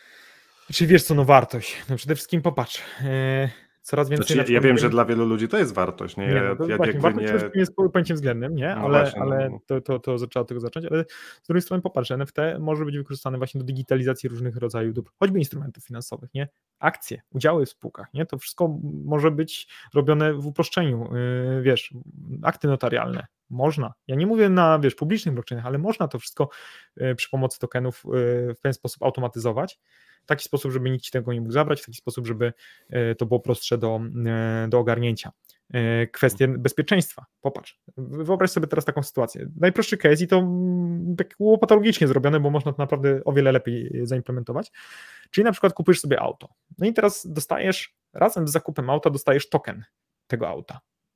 Czy wiesz co, no wartość? No przede wszystkim popatrz, yy, coraz więcej... Znaczy, ja wiem, że dla wielu ludzi to jest wartość, nie? nie Ja, no, to ja właśnie, wartość nie... jest pojęciem względnym, nie? No ale, właśnie, ale no. to, to, to trzeba od tego zacząć, ale z drugiej strony popatrz, N F T może być wykorzystane właśnie do digitalizacji różnych rodzajów dóbr, choćby instrumentów finansowych, nie? Akcje, udziały w spółkach, nie? To wszystko może być robione w uproszczeniu, yy, wiesz, akty notarialne, można. Ja nie mówię na, wiesz, publicznych blockchainach, ale można to wszystko yy, przy pomocy tokenów yy, w ten sposób automatyzować, w taki sposób, żeby nikt ci tego nie mógł zabrać, w taki sposób, żeby to było prostsze do, do ogarnięcia. Kwestie bezpieczeństwa. Popatrz, wyobraź sobie teraz taką sytuację. Najprostszy case i to tak łopatologicznie zrobione, bo można to naprawdę o wiele lepiej zaimplementować. Czyli na przykład kupujesz sobie auto. No i teraz dostajesz, razem z zakupem auta dostajesz token tego auta.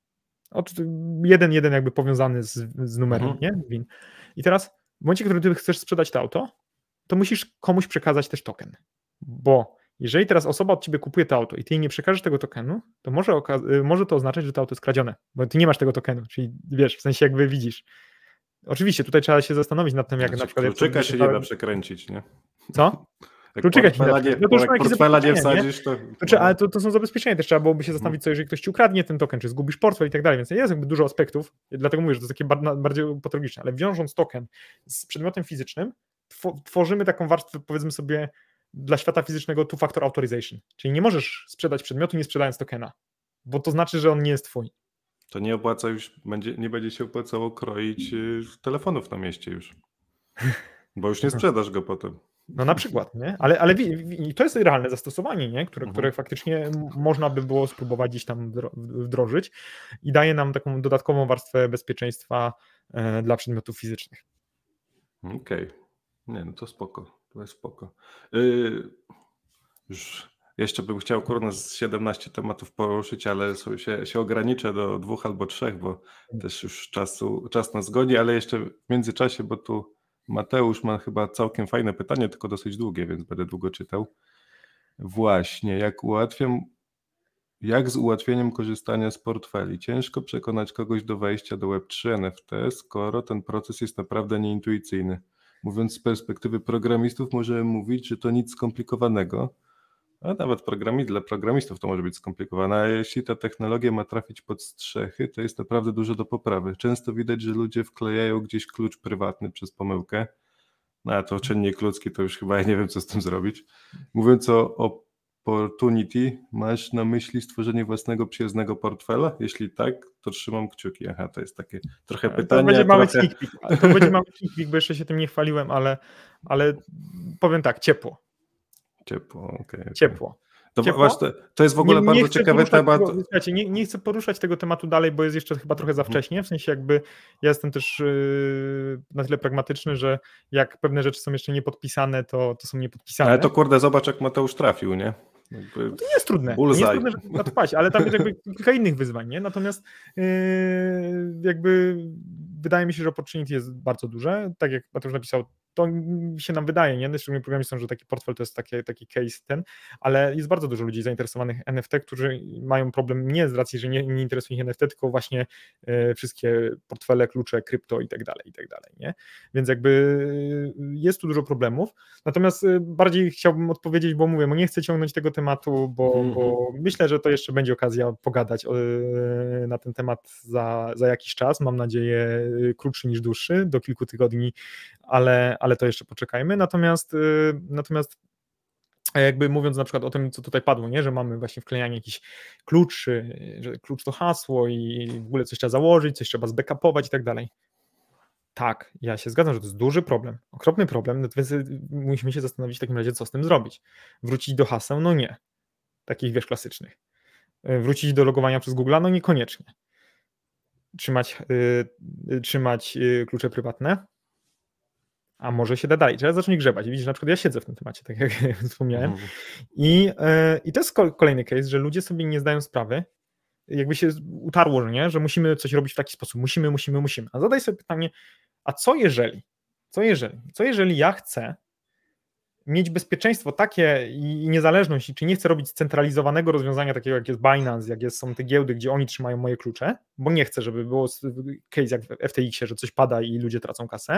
Jeden, jeden jakby powiązany z, z numerem, mhm. nie? Win. I teraz w momencie, w którym ty chcesz sprzedać to auto, to musisz komuś przekazać też token, bo jeżeli teraz osoba od ciebie kupuje to auto i ty jej nie przekażesz tego tokenu, to może, może to oznaczać, że to auto jest kradzione, bo ty nie masz tego tokenu, czyli wiesz, w sensie jakby widzisz. Oczywiście tutaj trzeba się zastanowić nad tym, jak znaczy, na przykład... Kluczyka się nie da przekręcić, nie? Co? Jak kluczyka się nie da przekręcić. No to jak portfela nie wsadzisz, to... to trzeba, ale to, to są zabezpieczenia, też trzeba byłoby się zastanowić, co jeżeli ktoś ci ukradnie ten token, czy zgubisz portfel i tak dalej, więc jest jakby dużo aspektów, dlatego mówię, że to jest takie bardziej patologiczne, ale wiążąc token z przedmiotem fizycznym, tworzymy taką warstwę, powiedzmy sobie, dla świata fizycznego two-factor authorization, czyli nie możesz sprzedać przedmiotu, nie sprzedając tokena, bo to znaczy, że on nie jest twój. To nie opłaca już, będzie, nie będzie się opłacało kroić y, telefonów na mieście już, bo już nie sprzedasz go potem. No na przykład, nie? Ale, ale wi- wi- to jest realne zastosowanie, nie? Które, które Mhm. faktycznie m- można by było spróbować gdzieś tam wdro- wdrożyć i daje nam taką dodatkową warstwę bezpieczeństwa e, dla przedmiotów fizycznych. Okej. Nie, no to spoko. To jest spoko. Yy, już jeszcze bym chciał kurna z siedemnaście tematów poruszyć, ale sobie się, się ograniczę do dwóch albo trzech, bo też już czasu, czas nas goni, ale jeszcze w międzyczasie, bo tu Mateusz ma chyba całkiem fajne pytanie, tylko dosyć długie, więc będę długo czytał. Właśnie, jak ułatwiam, jak z ułatwieniem korzystania z portfeli? Ciężko przekonać kogoś do wejścia do web trzy N F T, skoro ten proces jest naprawdę nieintuicyjny. Mówiąc z perspektywy programistów, możemy mówić, że to nic skomplikowanego, a nawet programi, dla programistów to może być skomplikowane, a jeśli ta technologia ma trafić pod strzechy, to jest naprawdę dużo do poprawy. Często widać, że ludzie wklejają gdzieś klucz prywatny przez pomyłkę, no a to czynnik ludzki, to już chyba ja nie wiem, co z tym zrobić. Mówiąc o opportunity, masz na myśli stworzenie własnego przyjaznego portfela? Jeśli tak, to trzymam kciuki. Aha, to jest takie trochę To pytanie. będzie mały trochę... sneak peek, to będzie mały sneak peek, bo jeszcze się tym nie chwaliłem, ale, ale powiem tak, ciepło. Ciepło, okej. Okay, okay. Ciepło. To, Ciepło? właśnie, to jest w ogóle nie, bardzo nie ciekawy temat. Tego, słuchajcie, nie, nie chcę poruszać tego tematu dalej, bo jest jeszcze chyba trochę za wcześnie, w sensie jakby ja jestem też yy, na tyle pragmatyczny, że jak pewne rzeczy są jeszcze niepodpisane, to, to są niepodpisane. Ale to kurde, zobacz jak Mateusz trafił, nie? Jakby no to nie jest trudne, bullseye. nie jest trudne, żeby na to paść, ale tam jest jakby kilka innych wyzwań, nie? Natomiast yy, jakby wydaje mi się, że opportunity jest bardzo duże, tak jak Mateusz napisał, to się nam wydaje, nie? Szczególnie programistom, że taki portfel to jest taki, taki case ten, ale jest bardzo dużo ludzi zainteresowanych N F T, którzy mają problem nie z racji, że nie, nie interesuje ich N F T, tylko właśnie e, wszystkie portfele, klucze, krypto i tak dalej, i tak dalej, nie? Więc jakby jest tu dużo problemów, natomiast bardziej chciałbym odpowiedzieć, bo mówię, bo nie chcę ciągnąć tego tematu, bo, mm-hmm. bo myślę, że to jeszcze będzie okazja pogadać o, na ten temat za, za jakiś czas, mam nadzieję krótszy niż dłuższy, do kilku tygodni, ale ale to jeszcze poczekajmy, natomiast natomiast jakby mówiąc na przykład o tym, co tutaj padło, nie, że mamy właśnie wklejanie jakichś kluczy, że klucz to hasło i w ogóle coś trzeba założyć, coś trzeba zbackupować i tak dalej. Tak, ja się zgadzam, że to jest duży problem, okropny problem, natomiast musimy się zastanowić w takim razie, co z tym zrobić. Wrócić do haseł? No nie, takich wiesz, klasycznych. Wrócić do logowania przez Google'a? No niekoniecznie. Trzymać, yy, trzymać yy, klucze prywatne? A może się da dalej, trzeba zacząć grzebać. Widzisz, na przykład ja siedzę w tym temacie, tak jak wspomniałem. Mhm. I, yy, I to jest kolejny case, że ludzie sobie nie zdają sprawy, jakby się utarło, że nie, że musimy coś robić w taki sposób, musimy, musimy, musimy. A zadaj sobie pytanie, a co jeżeli? Co jeżeli? Co jeżeli ja chcę mieć bezpieczeństwo takie i niezależność, czy nie chcę robić scentralizowanego rozwiązania takiego, jak jest Binance, jak jest, są te giełdy, gdzie oni trzymają moje klucze, bo nie chcę, żeby było case jak w F T X-ie, że coś pada i ludzie tracą kasę,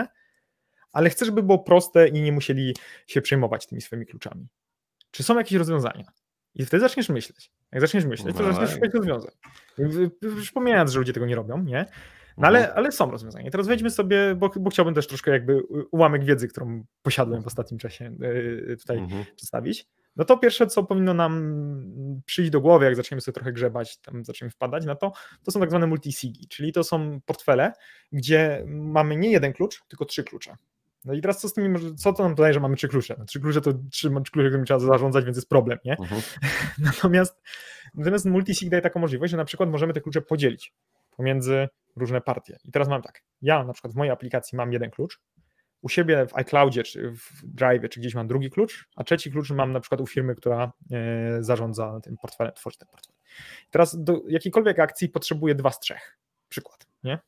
ale chcę, żeby było proste i nie musieli się przejmować tymi swoimi kluczami. Czy są jakieś rozwiązania? I wtedy zaczniesz myśleć. Jak zaczniesz myśleć, to zaczniesz szukać rozwiązań. Już pomijając, że ludzie tego nie robią, nie? No ale, ale są rozwiązania. I teraz wejdźmy sobie, bo, bo chciałbym też troszkę jakby ułamek wiedzy, którą posiadłem w ostatnim czasie tutaj mhm. przedstawić. No to pierwsze, co powinno nam przyjść do głowy, jak zaczniemy sobie trochę grzebać, tam zaczniemy wpadać na to, to są tak zwane multisigi, czyli to są portfele, gdzie mamy nie jeden klucz, tylko trzy klucze. No i teraz co z tymi, co to nam daje, że mamy trzy klucze? No, trzy klucze to trzy klucze, którymi trzeba zarządzać, więc jest problem, nie? Uh-huh. Natomiast, natomiast multisig daje taką możliwość, że na przykład możemy te klucze podzielić pomiędzy różne partie. I teraz mam tak, ja na przykład w mojej aplikacji mam jeden klucz, u siebie w iCloudzie, czy w Drive'ie, czy gdzieś mam drugi klucz, a trzeci klucz mam na przykład u firmy, która e, zarządza tym portfelem, tworzy ten portfel. Teraz do jakiejkolwiek akcji potrzebuję dwa z trzech, przykład, nie?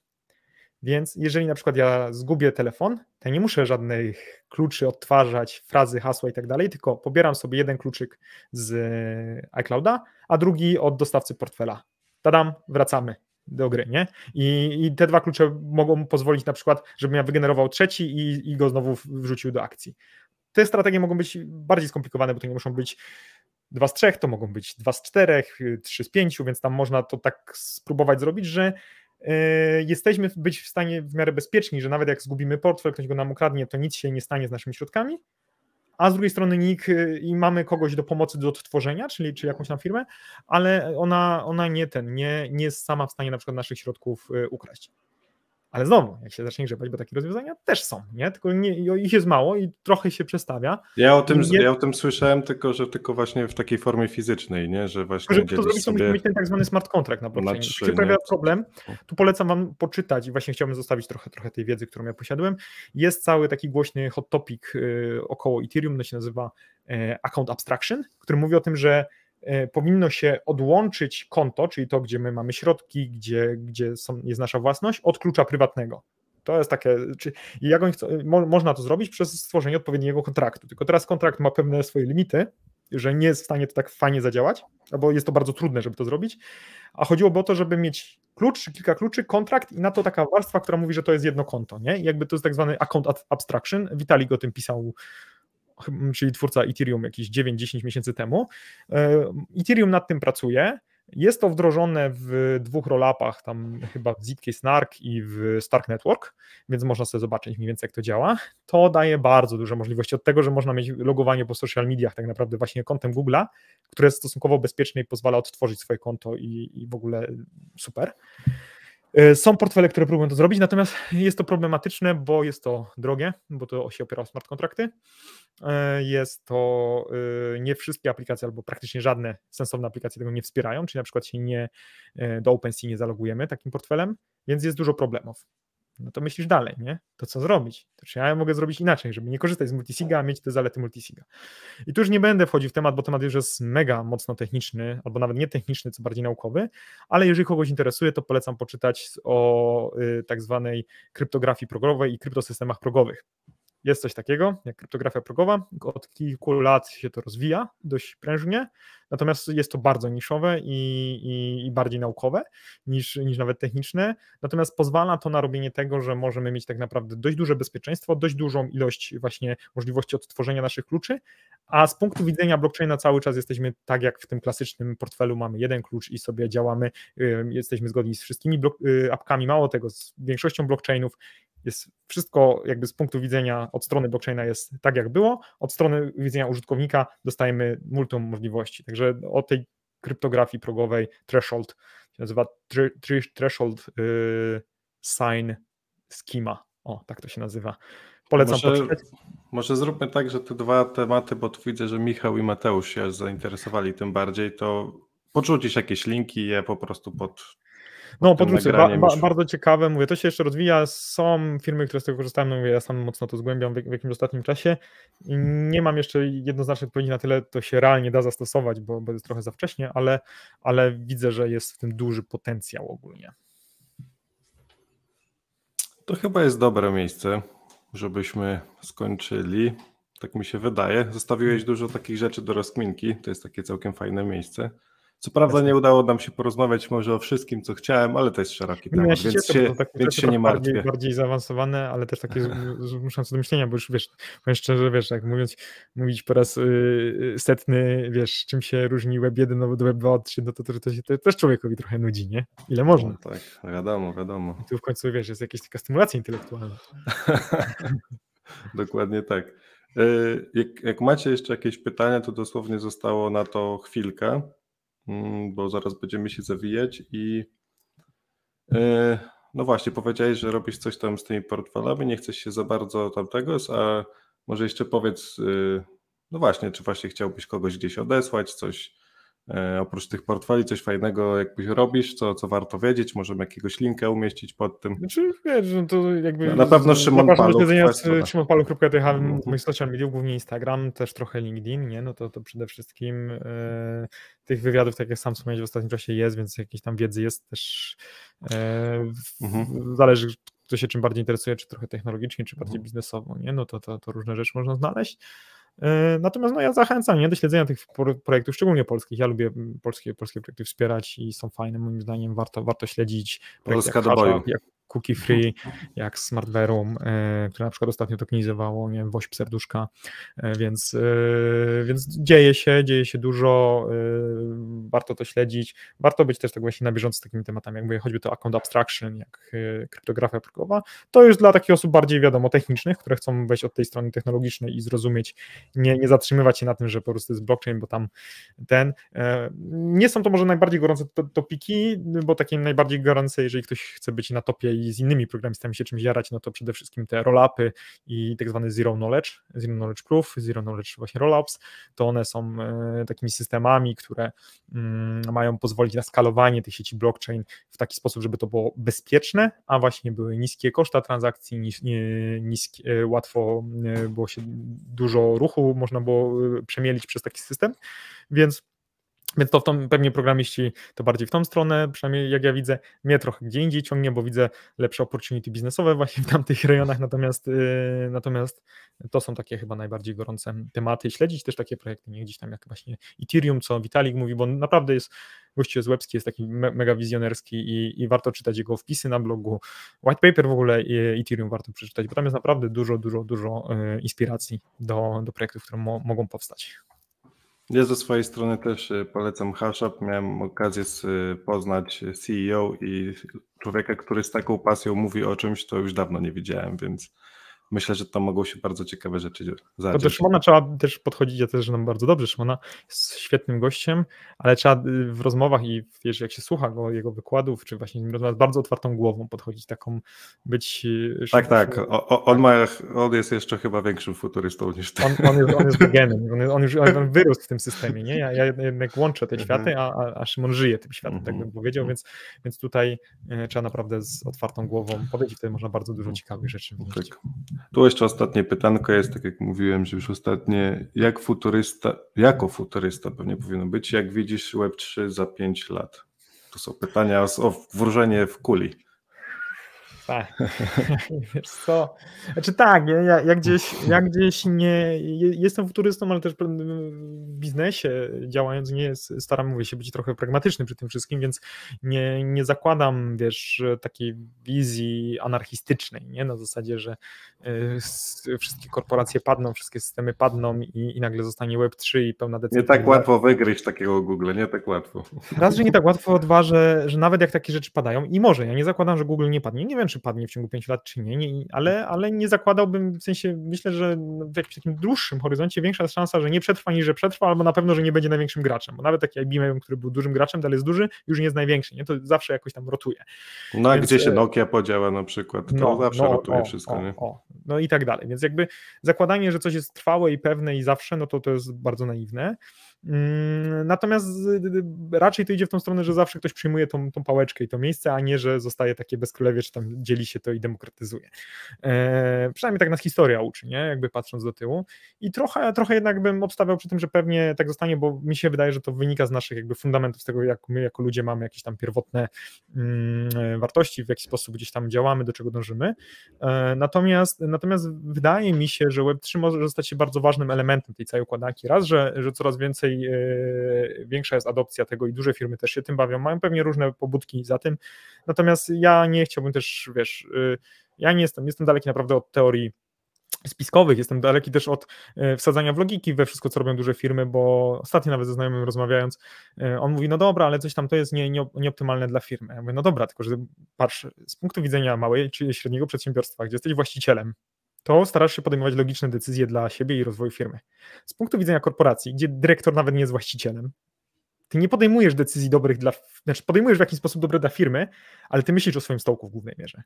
Więc jeżeli na przykład ja zgubię telefon, to ja nie muszę żadnych kluczy odtwarzać, frazy, hasła i tak dalej, tylko pobieram sobie jeden kluczyk z iClouda, a drugi od dostawcy portfela. Tadam, wracamy do gry, nie? I, i te dwa klucze mogą pozwolić na przykład, żebym ja wygenerował trzeci i, i go znowu wrzucił do akcji. Te strategie mogą być bardziej skomplikowane, bo to nie muszą być dwa z trzech, to mogą być dwa z czterech, trzy z pięciu, więc tam można to tak spróbować zrobić, że jesteśmy być w stanie w miarę bezpieczni, że nawet jak zgubimy portfel, ktoś go nam ukradnie, to nic się nie stanie z naszymi środkami, a z drugiej strony nick i mamy kogoś do pomocy do odtworzenia, czyli, czyli jakąś tam firmę, ale ona, ona nie ten, nie, nie jest sama w stanie na przykład naszych środków ukraść. Ale znowu, jak się zacznie grzebać, bo takie rozwiązania też są, nie? Tylko nie, ich jest mało i trochę się przestawia. Ja o tym, nie... ja o tym słyszałem, tylko że tylko właśnie w takiej formie fizycznej, nie? Że właśnie żeby to zrobić, to sobie... musimy mieć ten tak zwany smart contract na blockchainie. trzy, Jeśli pojawia problem, tu polecam wam poczytać i właśnie chciałbym zostawić trochę, trochę tej wiedzy, którą ja posiadłem. Jest cały taki głośny hot topic yy, około Ethereum, to się nazywa yy, account abstraction, który mówi o tym, że powinno się odłączyć konto, czyli to, gdzie my mamy środki, gdzie, gdzie są, jest nasza własność, od klucza prywatnego. To jest takie, czy, jak oni chcą, mo, można to zrobić przez stworzenie odpowiedniego kontraktu, tylko teraz kontrakt ma pewne swoje limity, że nie jest w stanie to tak fajnie zadziałać, bo jest to bardzo trudne, żeby to zrobić, a chodziłoby o to, żeby mieć klucz, czy kilka kluczy, kontrakt i na to taka warstwa, która mówi, że to jest jedno konto, nie? I jakby to jest tak zwany account abstraction, Vitalik o tym pisał, czyli twórca Ethereum jakieś dziewięć dziesięć miesięcy temu. Ethereum nad tym pracuje. Jest to wdrożone w dwóch roll-upach, tam chyba w Z K Snark i w Stark Network, więc można sobie zobaczyć mniej więcej, jak to działa. To daje bardzo duże możliwości od tego, że można mieć logowanie po social mediach tak naprawdę właśnie kontem Google'a, które jest stosunkowo bezpieczne i pozwala odtworzyć swoje konto i, i w ogóle super. Są portfele, które próbują to zrobić, natomiast jest to problematyczne, bo jest to drogie, bo to się opiera o smart kontrakty. Jest to nie wszystkie aplikacje, albo praktycznie żadne sensowne aplikacje tego nie wspierają, czyli na przykład się nie do OpenSea nie zalogujemy takim portfelem, więc jest dużo problemów. No to myślisz dalej, nie? To co zrobić? To czy ja mogę zrobić inaczej, żeby nie korzystać z multisiga, a mieć te zalety multisiga. I tu już nie będę wchodził w temat, bo temat już jest mega mocno techniczny, albo nawet nie techniczny, co bardziej naukowy, ale jeżeli kogoś interesuje, to polecam poczytać o y, tak zwanej kryptografii progowej i kryptosystemach progowych. Jest coś takiego jak kryptografia progowa, od kilku lat się to rozwija dość prężnie, natomiast jest to bardzo niszowe i, i, i bardziej naukowe niż, niż nawet techniczne, natomiast pozwala to na robienie tego, że możemy mieć tak naprawdę dość duże bezpieczeństwo, dość dużą ilość właśnie możliwości odtworzenia naszych kluczy, a z punktu widzenia blockchaina cały czas jesteśmy tak jak w tym klasycznym portfelu, mamy jeden klucz i sobie działamy, yy, jesteśmy zgodni z wszystkimi blok, yy, apkami, mało tego, z większością blockchainów. Jest wszystko jakby z punktu widzenia od strony blockchaina jest tak jak było, od strony widzenia użytkownika dostajemy multum możliwości, także o tej kryptografii progowej threshold się nazywa tr- tr- threshold yy, sign schema, o tak to się nazywa. Polecam może, poczytać. Może zróbmy tak, że te dwa tematy, bo tu widzę, że Michał i Mateusz się zainteresowali tym bardziej, to podrzucisz jakieś linki, je po prostu pod No, podrzucę, ba, ba, bardzo ciekawe, mówię, to się jeszcze rozwija, są firmy, które z tego korzystają, no mówię, ja sam mocno to zgłębiam w, w jakimś ostatnim czasie i nie mam jeszcze jednoznacznej odpowiedzi na tyle, to się realnie da zastosować, bo, bo jest trochę za wcześnie, ale, ale widzę, że jest w tym duży potencjał ogólnie. To chyba jest dobre miejsce, żebyśmy skończyli, tak mi się wydaje. Zostawiłeś dużo takich rzeczy do rozkminki, to jest takie całkiem fajne miejsce. Co prawda nie udało nam się porozmawiać może o wszystkim, co chciałem, ale to jest szeroki temat, ja się więc, cieszę, się, takie więc się nie martwię. Bardziej, bardziej zaawansowane, ale też takie zmuszające do myślenia, bo już wiesz, powiem szczerze, wiesz, jak mówiąc, mówić po raz yy, setny, wiesz, czym się różni web jeden od web dwa, od trzy, no to, to, to się to też człowiekowi trochę nudzi, nie? Ile można. No, tak, wiadomo, wiadomo. I tu w końcu, wiesz, jest jakaś taka stymulacja intelektualna. Dokładnie tak. Jak, jak macie jeszcze jakieś pytania, to dosłownie zostało na to chwilkę, bo zaraz będziemy się zawijać i no właśnie, powiedziałeś, że robisz coś tam z tymi portfelami, nie chcesz się za bardzo tamtego, a może jeszcze powiedz, no właśnie, czy właśnie chciałbyś kogoś gdzieś odesłać, coś oprócz tych portfeli, coś fajnego jakbyś robisz, co, co warto wiedzieć, możemy jakiegoś linka umieścić pod tym. Znaczy, wiesz, no to jakby... No, na pewno Szymon Paluch. Szymon Paluch kropka t h, mm-hmm. Mój social media, głównie Instagram, też trochę LinkedIn, nie? No to, to przede wszystkim e, tych wywiadów, tak jak sam wspomniałeś, w ostatnim czasie jest, więc jakiejś tam wiedzy jest też, e, mm-hmm. zależy, kto się czym bardziej interesuje, czy trochę technologicznie, czy bardziej mm-hmm. biznesowo, nie? No to, to, to różne rzeczy można znaleźć. Natomiast no ja zachęcam nie, do śledzenia tych projektów, szczególnie polskich. Ja lubię polskie, polskie projekty wspierać i są fajne, moim zdaniem warto, warto śledzić. Polska do boju. Jak cookie free, jak Smartverum, które na przykład ostatnio tokenizowało, nie wiem, Wośp serduszka, więc, więc dzieje się, dzieje się dużo, warto to śledzić, warto być też tak właśnie na bieżąco z takimi tematami, jak mówię, choćby to account abstraction, jak kryptografia protokołowa, to już dla takich osób bardziej wiadomo technicznych, które chcą wejść od tej strony technologicznej i zrozumieć, nie, nie zatrzymywać się na tym, że po prostu jest blockchain, bo tam ten, nie są to może najbardziej gorące topiki, bo takie najbardziej gorące, jeżeli ktoś chce być na topie i z innymi programistami się czymś jarać, no to przede wszystkim te roll-upy i tak zwany zero knowledge, zero knowledge proof, zero knowledge właśnie roll-ups, to one są takimi systemami, które mają pozwolić na skalowanie tych sieci blockchain w taki sposób, żeby to było bezpieczne, a właśnie były niskie koszta transakcji, nis, niskie, łatwo było się, dużo ruchu można było przemielić przez taki system, więc Więc to w tą, pewnie programiści to bardziej w tą stronę, przynajmniej jak ja widzę, mnie trochę gdzie indziej ciągnie, bo widzę lepsze opportunity biznesowe właśnie w tamtych rejonach, natomiast, yy, natomiast to są takie chyba najbardziej gorące tematy. Śledzić też takie projekty, nie gdzieś tam jak właśnie Ethereum, co Vitalik mówi, bo naprawdę jest, gościu z Łebski jest taki me, mega wizjonerski i, i warto czytać jego wpisy na blogu, white paper w ogóle i Ethereum warto przeczytać, bo tam jest naprawdę dużo, dużo, dużo yy, inspiracji do, do projektów, które mo, mogą powstać. Ja ze swojej strony też polecam HashUp. Miałem okazję poznać C E O i człowieka, który z taką pasją mówi o czymś, to już dawno nie widziałem, więc myślę, że tam mogą się bardzo ciekawe rzeczy zadziać. To do Szymona trzeba też podchodzić, ja też znam bardzo dobrze Szymona, jest świetnym gościem, ale trzeba w rozmowach i wiesz, jak się słucha go, jego wykładów, czy właśnie z nim rozmawiać, z bardzo otwartą głową podchodzić, taką być... Tak, tak, o, on, ma, on jest jeszcze chyba większym futurystą niż ty. On, on jest, on jest genem, on, on już on wyrósł w tym systemie, nie? Ja, ja jednak łączę te światy, a, a Szymon żyje tym światem, tak bym powiedział, więc, więc tutaj trzeba naprawdę z otwartą głową powiedzieć, wtedy można bardzo dużo ciekawych rzeczy wnieść. Tak. Tu jeszcze ostatnie pytanko jest, tak jak mówiłem, że już ostatnie, jak futurysta, jako futurysta pewnie powinno być, jak widzisz Web trzy za pięć lat? To są pytania o, o wróżenie w kuli. Tak, wiesz co, znaczy tak, ja, ja, gdzieś, ja gdzieś nie, jestem futurystą, ale też w biznesie działając nie staram mówię się być trochę pragmatyczny przy tym wszystkim, więc nie, nie zakładam, wiesz, takiej wizji anarchistycznej, nie, na zasadzie, że y, wszystkie korporacje padną, wszystkie systemy padną i, i nagle zostanie Web trzy i pełna decyzja. Nie tak łatwo wygryźć takiego Google, nie tak łatwo. Raz, że nie tak łatwo, dwa, że, że nawet jak takie rzeczy padają i może, ja nie zakładam, że Google nie padnie, nie wiem, czy padnie w ciągu pięciu lat, czy nie, nie ale, ale nie zakładałbym, w sensie myślę, że w jakimś takim dłuższym horyzoncie większa jest szansa, że nie przetrwa niż że przetrwa, albo na pewno, że nie będzie największym graczem, bo nawet taki I B M, który był dużym graczem, dalej jest duży, już nie jest największy, nie? To zawsze jakoś tam rotuje. No a więc, gdzie się Nokia podziała na przykład, to no, zawsze no, rotuje o, wszystko, o, nie? O, no i tak dalej, więc jakby zakładanie, że coś jest trwałe i pewne i zawsze, no to to jest bardzo naiwne. Natomiast raczej to idzie w tą stronę, że zawsze ktoś przyjmuje tą, tą pałeczkę i to miejsce, a nie, że zostaje takie bezkrólewie, czy tam dzieli się to i demokratyzuje. E, przynajmniej tak nas historia uczy, nie? Jakby patrząc do tyłu. I trochę, trochę jednak bym obstawiał przy tym, że pewnie tak zostanie, bo mi się wydaje, że to wynika z naszych jakby fundamentów, z tego, jak my jako ludzie mamy jakieś tam pierwotne mm, wartości, w jaki sposób gdzieś tam działamy, do czego dążymy. E, natomiast, natomiast wydaje mi się, że Web trzy może stać się bardzo ważnym elementem tej całej układanki. Raz, że, że coraz więcej większa jest adopcja tego i duże firmy też się tym bawią, mają pewnie różne pobudki za tym, natomiast ja nie chciałbym też, wiesz, ja nie jestem, jestem daleki naprawdę od teorii spiskowych, jestem daleki też od wsadzania w logiki we wszystko, co robią duże firmy, bo ostatnio nawet ze znajomym rozmawiając, on mówi, no dobra, ale coś tam to jest nie, nie, nieoptymalne dla firmy. Ja mówię, no dobra, tylko że patrz, z punktu widzenia małej czy średniego przedsiębiorstwa, gdzie jesteś właścicielem, to starasz się podejmować logiczne decyzje dla siebie i rozwoju firmy. Z punktu widzenia korporacji, gdzie dyrektor nawet nie jest właścicielem, ty nie podejmujesz decyzji dobrych dla, znaczy podejmujesz w jakiś sposób dobre dla firmy, ale ty myślisz o swoim stołku w głównej mierze.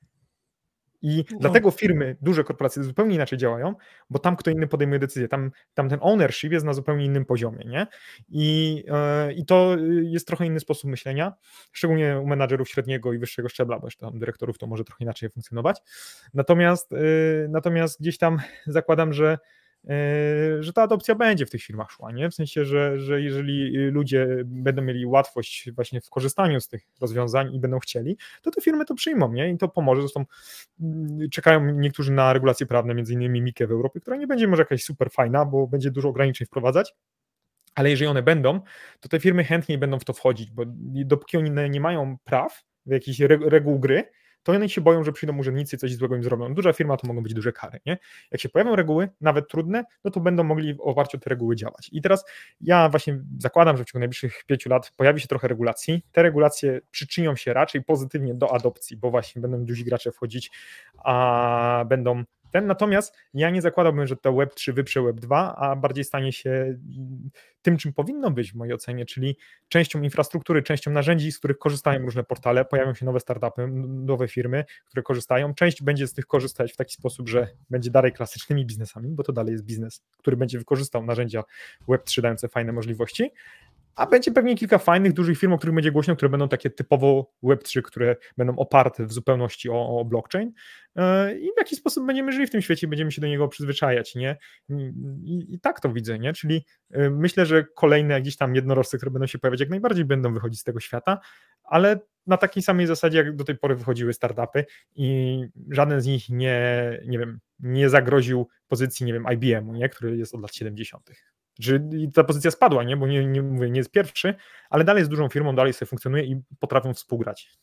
I no. Dlatego firmy, duże korporacje zupełnie inaczej działają, bo tam kto inny podejmuje decyzje, tam, tam ten ownership jest na zupełnie innym poziomie, nie? I, yy, I to jest trochę inny sposób myślenia, szczególnie u menadżerów średniego i wyższego szczebla, bo jeszcze tam dyrektorów to może trochę inaczej funkcjonować. Natomiast, yy, natomiast gdzieś tam zakładam, że że ta adopcja będzie w tych firmach szła, nie? W sensie, że, że jeżeli ludzie będą mieli łatwość właśnie w korzystaniu z tych rozwiązań i będą chcieli, to te firmy to przyjmą, nie? I to pomoże. Zresztą czekają niektórzy na regulacje prawne, między innymi Mikę w Europie, która nie będzie może jakaś super fajna, bo będzie dużo ograniczeń wprowadzać, ale jeżeli one będą, to te firmy chętniej będą w to wchodzić, bo dopóki oni nie mają praw, jakichś reguł gry, to oni się boją, że przyjdą urzędnicy i coś złego im zrobią. Duża firma to mogą być duże kary, nie? Jak się pojawią reguły, nawet trudne, no to będą mogli w oparciu o te reguły działać. I teraz ja właśnie zakładam, że w ciągu najbliższych pięciu lat pojawi się trochę regulacji. Te regulacje przyczynią się raczej pozytywnie do adopcji, bo właśnie będą duzi gracze wchodzić, a będą ten. Natomiast ja nie zakładałbym, że to web trzy wyprze web dwa, a bardziej stanie się tym, czym powinno być w mojej ocenie, czyli częścią infrastruktury, częścią narzędzi, z których korzystają różne portale, pojawią się nowe startupy, nowe firmy, które korzystają. Część będzie z tych korzystać w taki sposób, że będzie dalej klasycznymi biznesami, bo to dalej jest biznes, który będzie wykorzystał narzędzia web trzy dające fajne możliwości, a będzie pewnie kilka fajnych, dużych firm, o których będzie głośno, które będą takie typowo web trzy, które będą oparte w zupełności o, o blockchain i w jaki sposób będziemy żyli w tym świecie, będziemy się do niego przyzwyczajać, nie? I, i tak to widzę, nie? Czyli myślę, że kolejne gdzieś tam jednorożce, które będą się pojawiać, jak najbardziej będą wychodzić z tego świata, ale na takiej samej zasadzie, jak do tej pory wychodziły startupy i żaden z nich nie, nie wiem, nie zagroził pozycji, nie wiem, I B M-u, nie? Który jest od lat siedemdziesiątych. Że ta pozycja spadła, nie? Bo nie, nie, mówię, nie jest pierwszy, ale dalej jest dużą firmą, dalej sobie funkcjonuje i potrafią współgrać.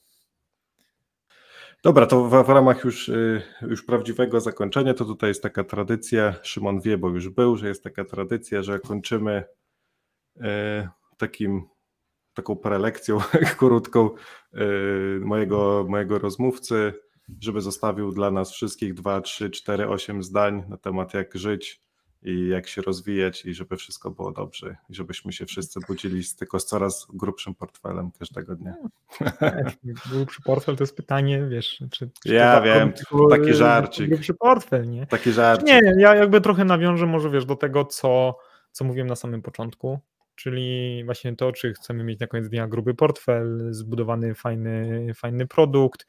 Dobra, to w, w ramach już, już prawdziwego zakończenia, to tutaj jest taka tradycja, Szymon wie, bo już był, że jest taka tradycja, że kończymy e, takim, taką prelekcją krótką e, mojego, mojego rozmówcy, żeby zostawił dla nas wszystkich dwa, trzy, cztery, osiem zdań na temat jak żyć i jak się rozwijać i żeby wszystko było dobrze i żebyśmy się wszyscy budzili z, tylko z coraz grubszym portfelem każdego dnia. Grubszy portfel to jest pytanie, wiesz, czy, czy ja wiem, taki żarcik. Grubszy portfel, nie? Taki żarcik. Nie, ja jakby trochę nawiążę może, wiesz, do tego, co, co mówiłem na samym początku, czyli właśnie to, czy chcemy mieć na koniec dnia gruby portfel, zbudowany fajny, fajny produkt,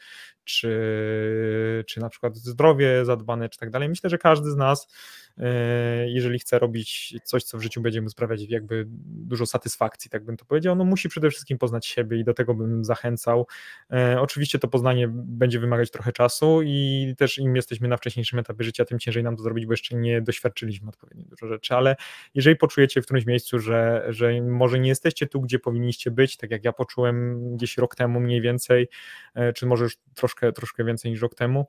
czy, czy na przykład zdrowie zadbane, czy tak dalej. Myślę, że każdy z nas, jeżeli chce robić coś, co w życiu będzie mu sprawiać jakby dużo satysfakcji, tak bym to powiedział, no musi przede wszystkim poznać siebie i do tego bym zachęcał. Oczywiście to poznanie będzie wymagać trochę czasu i też im jesteśmy na wcześniejszym etapie życia, tym ciężej nam to zrobić, bo jeszcze nie doświadczyliśmy odpowiednio dużo rzeczy, ale jeżeli poczujecie w którymś miejscu, że, że może nie jesteście tu, gdzie powinniście być, tak jak ja poczułem gdzieś rok temu mniej więcej, czy może już troszkę, troszkę więcej niż rok temu,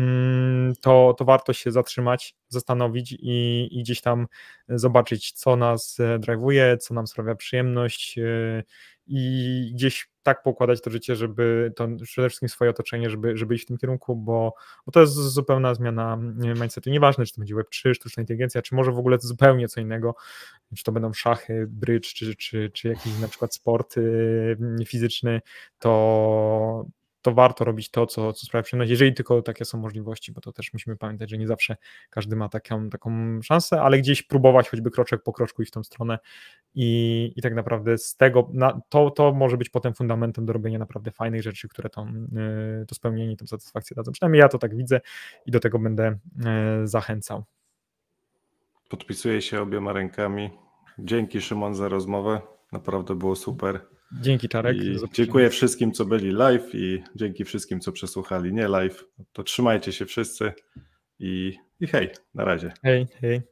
to, to warto się zatrzymać, zastanowić i, i gdzieś tam zobaczyć, co nas drive'uje, co nam sprawia przyjemność i gdzieś tak poukładać to życie, żeby to przede wszystkim swoje otoczenie, żeby, żeby iść w tym kierunku, bo, bo to jest zupełna zmiana mindsetu. Nieważne, czy to będzie web trzy, sztuczna inteligencja, czy może w ogóle zupełnie co innego, czy to będą szachy, brydż, czy, czy, czy jakiś na przykład sport fizyczny, to to warto robić to, co, co sprawia przyjemność, jeżeli tylko takie są możliwości, bo to też musimy pamiętać, że nie zawsze każdy ma taką, taką szansę, ale gdzieś próbować choćby kroczek po kroczku i w tą stronę i, i tak naprawdę z tego, na, to, to może być potem fundamentem do robienia naprawdę fajnych rzeczy, które tą, yy, to spełnienie, tą satysfakcję dadzą. Przynajmniej ja to tak widzę i do tego będę yy, zachęcał. Podpisuję się obiema rękami. Dzięki, Szymon, za rozmowę. Naprawdę było super. Dzięki, Czarek. I dziękuję wszystkim, co byli live i dzięki wszystkim, co przesłuchali nie live. To trzymajcie się wszyscy i, i hej, na razie. Hej, hej.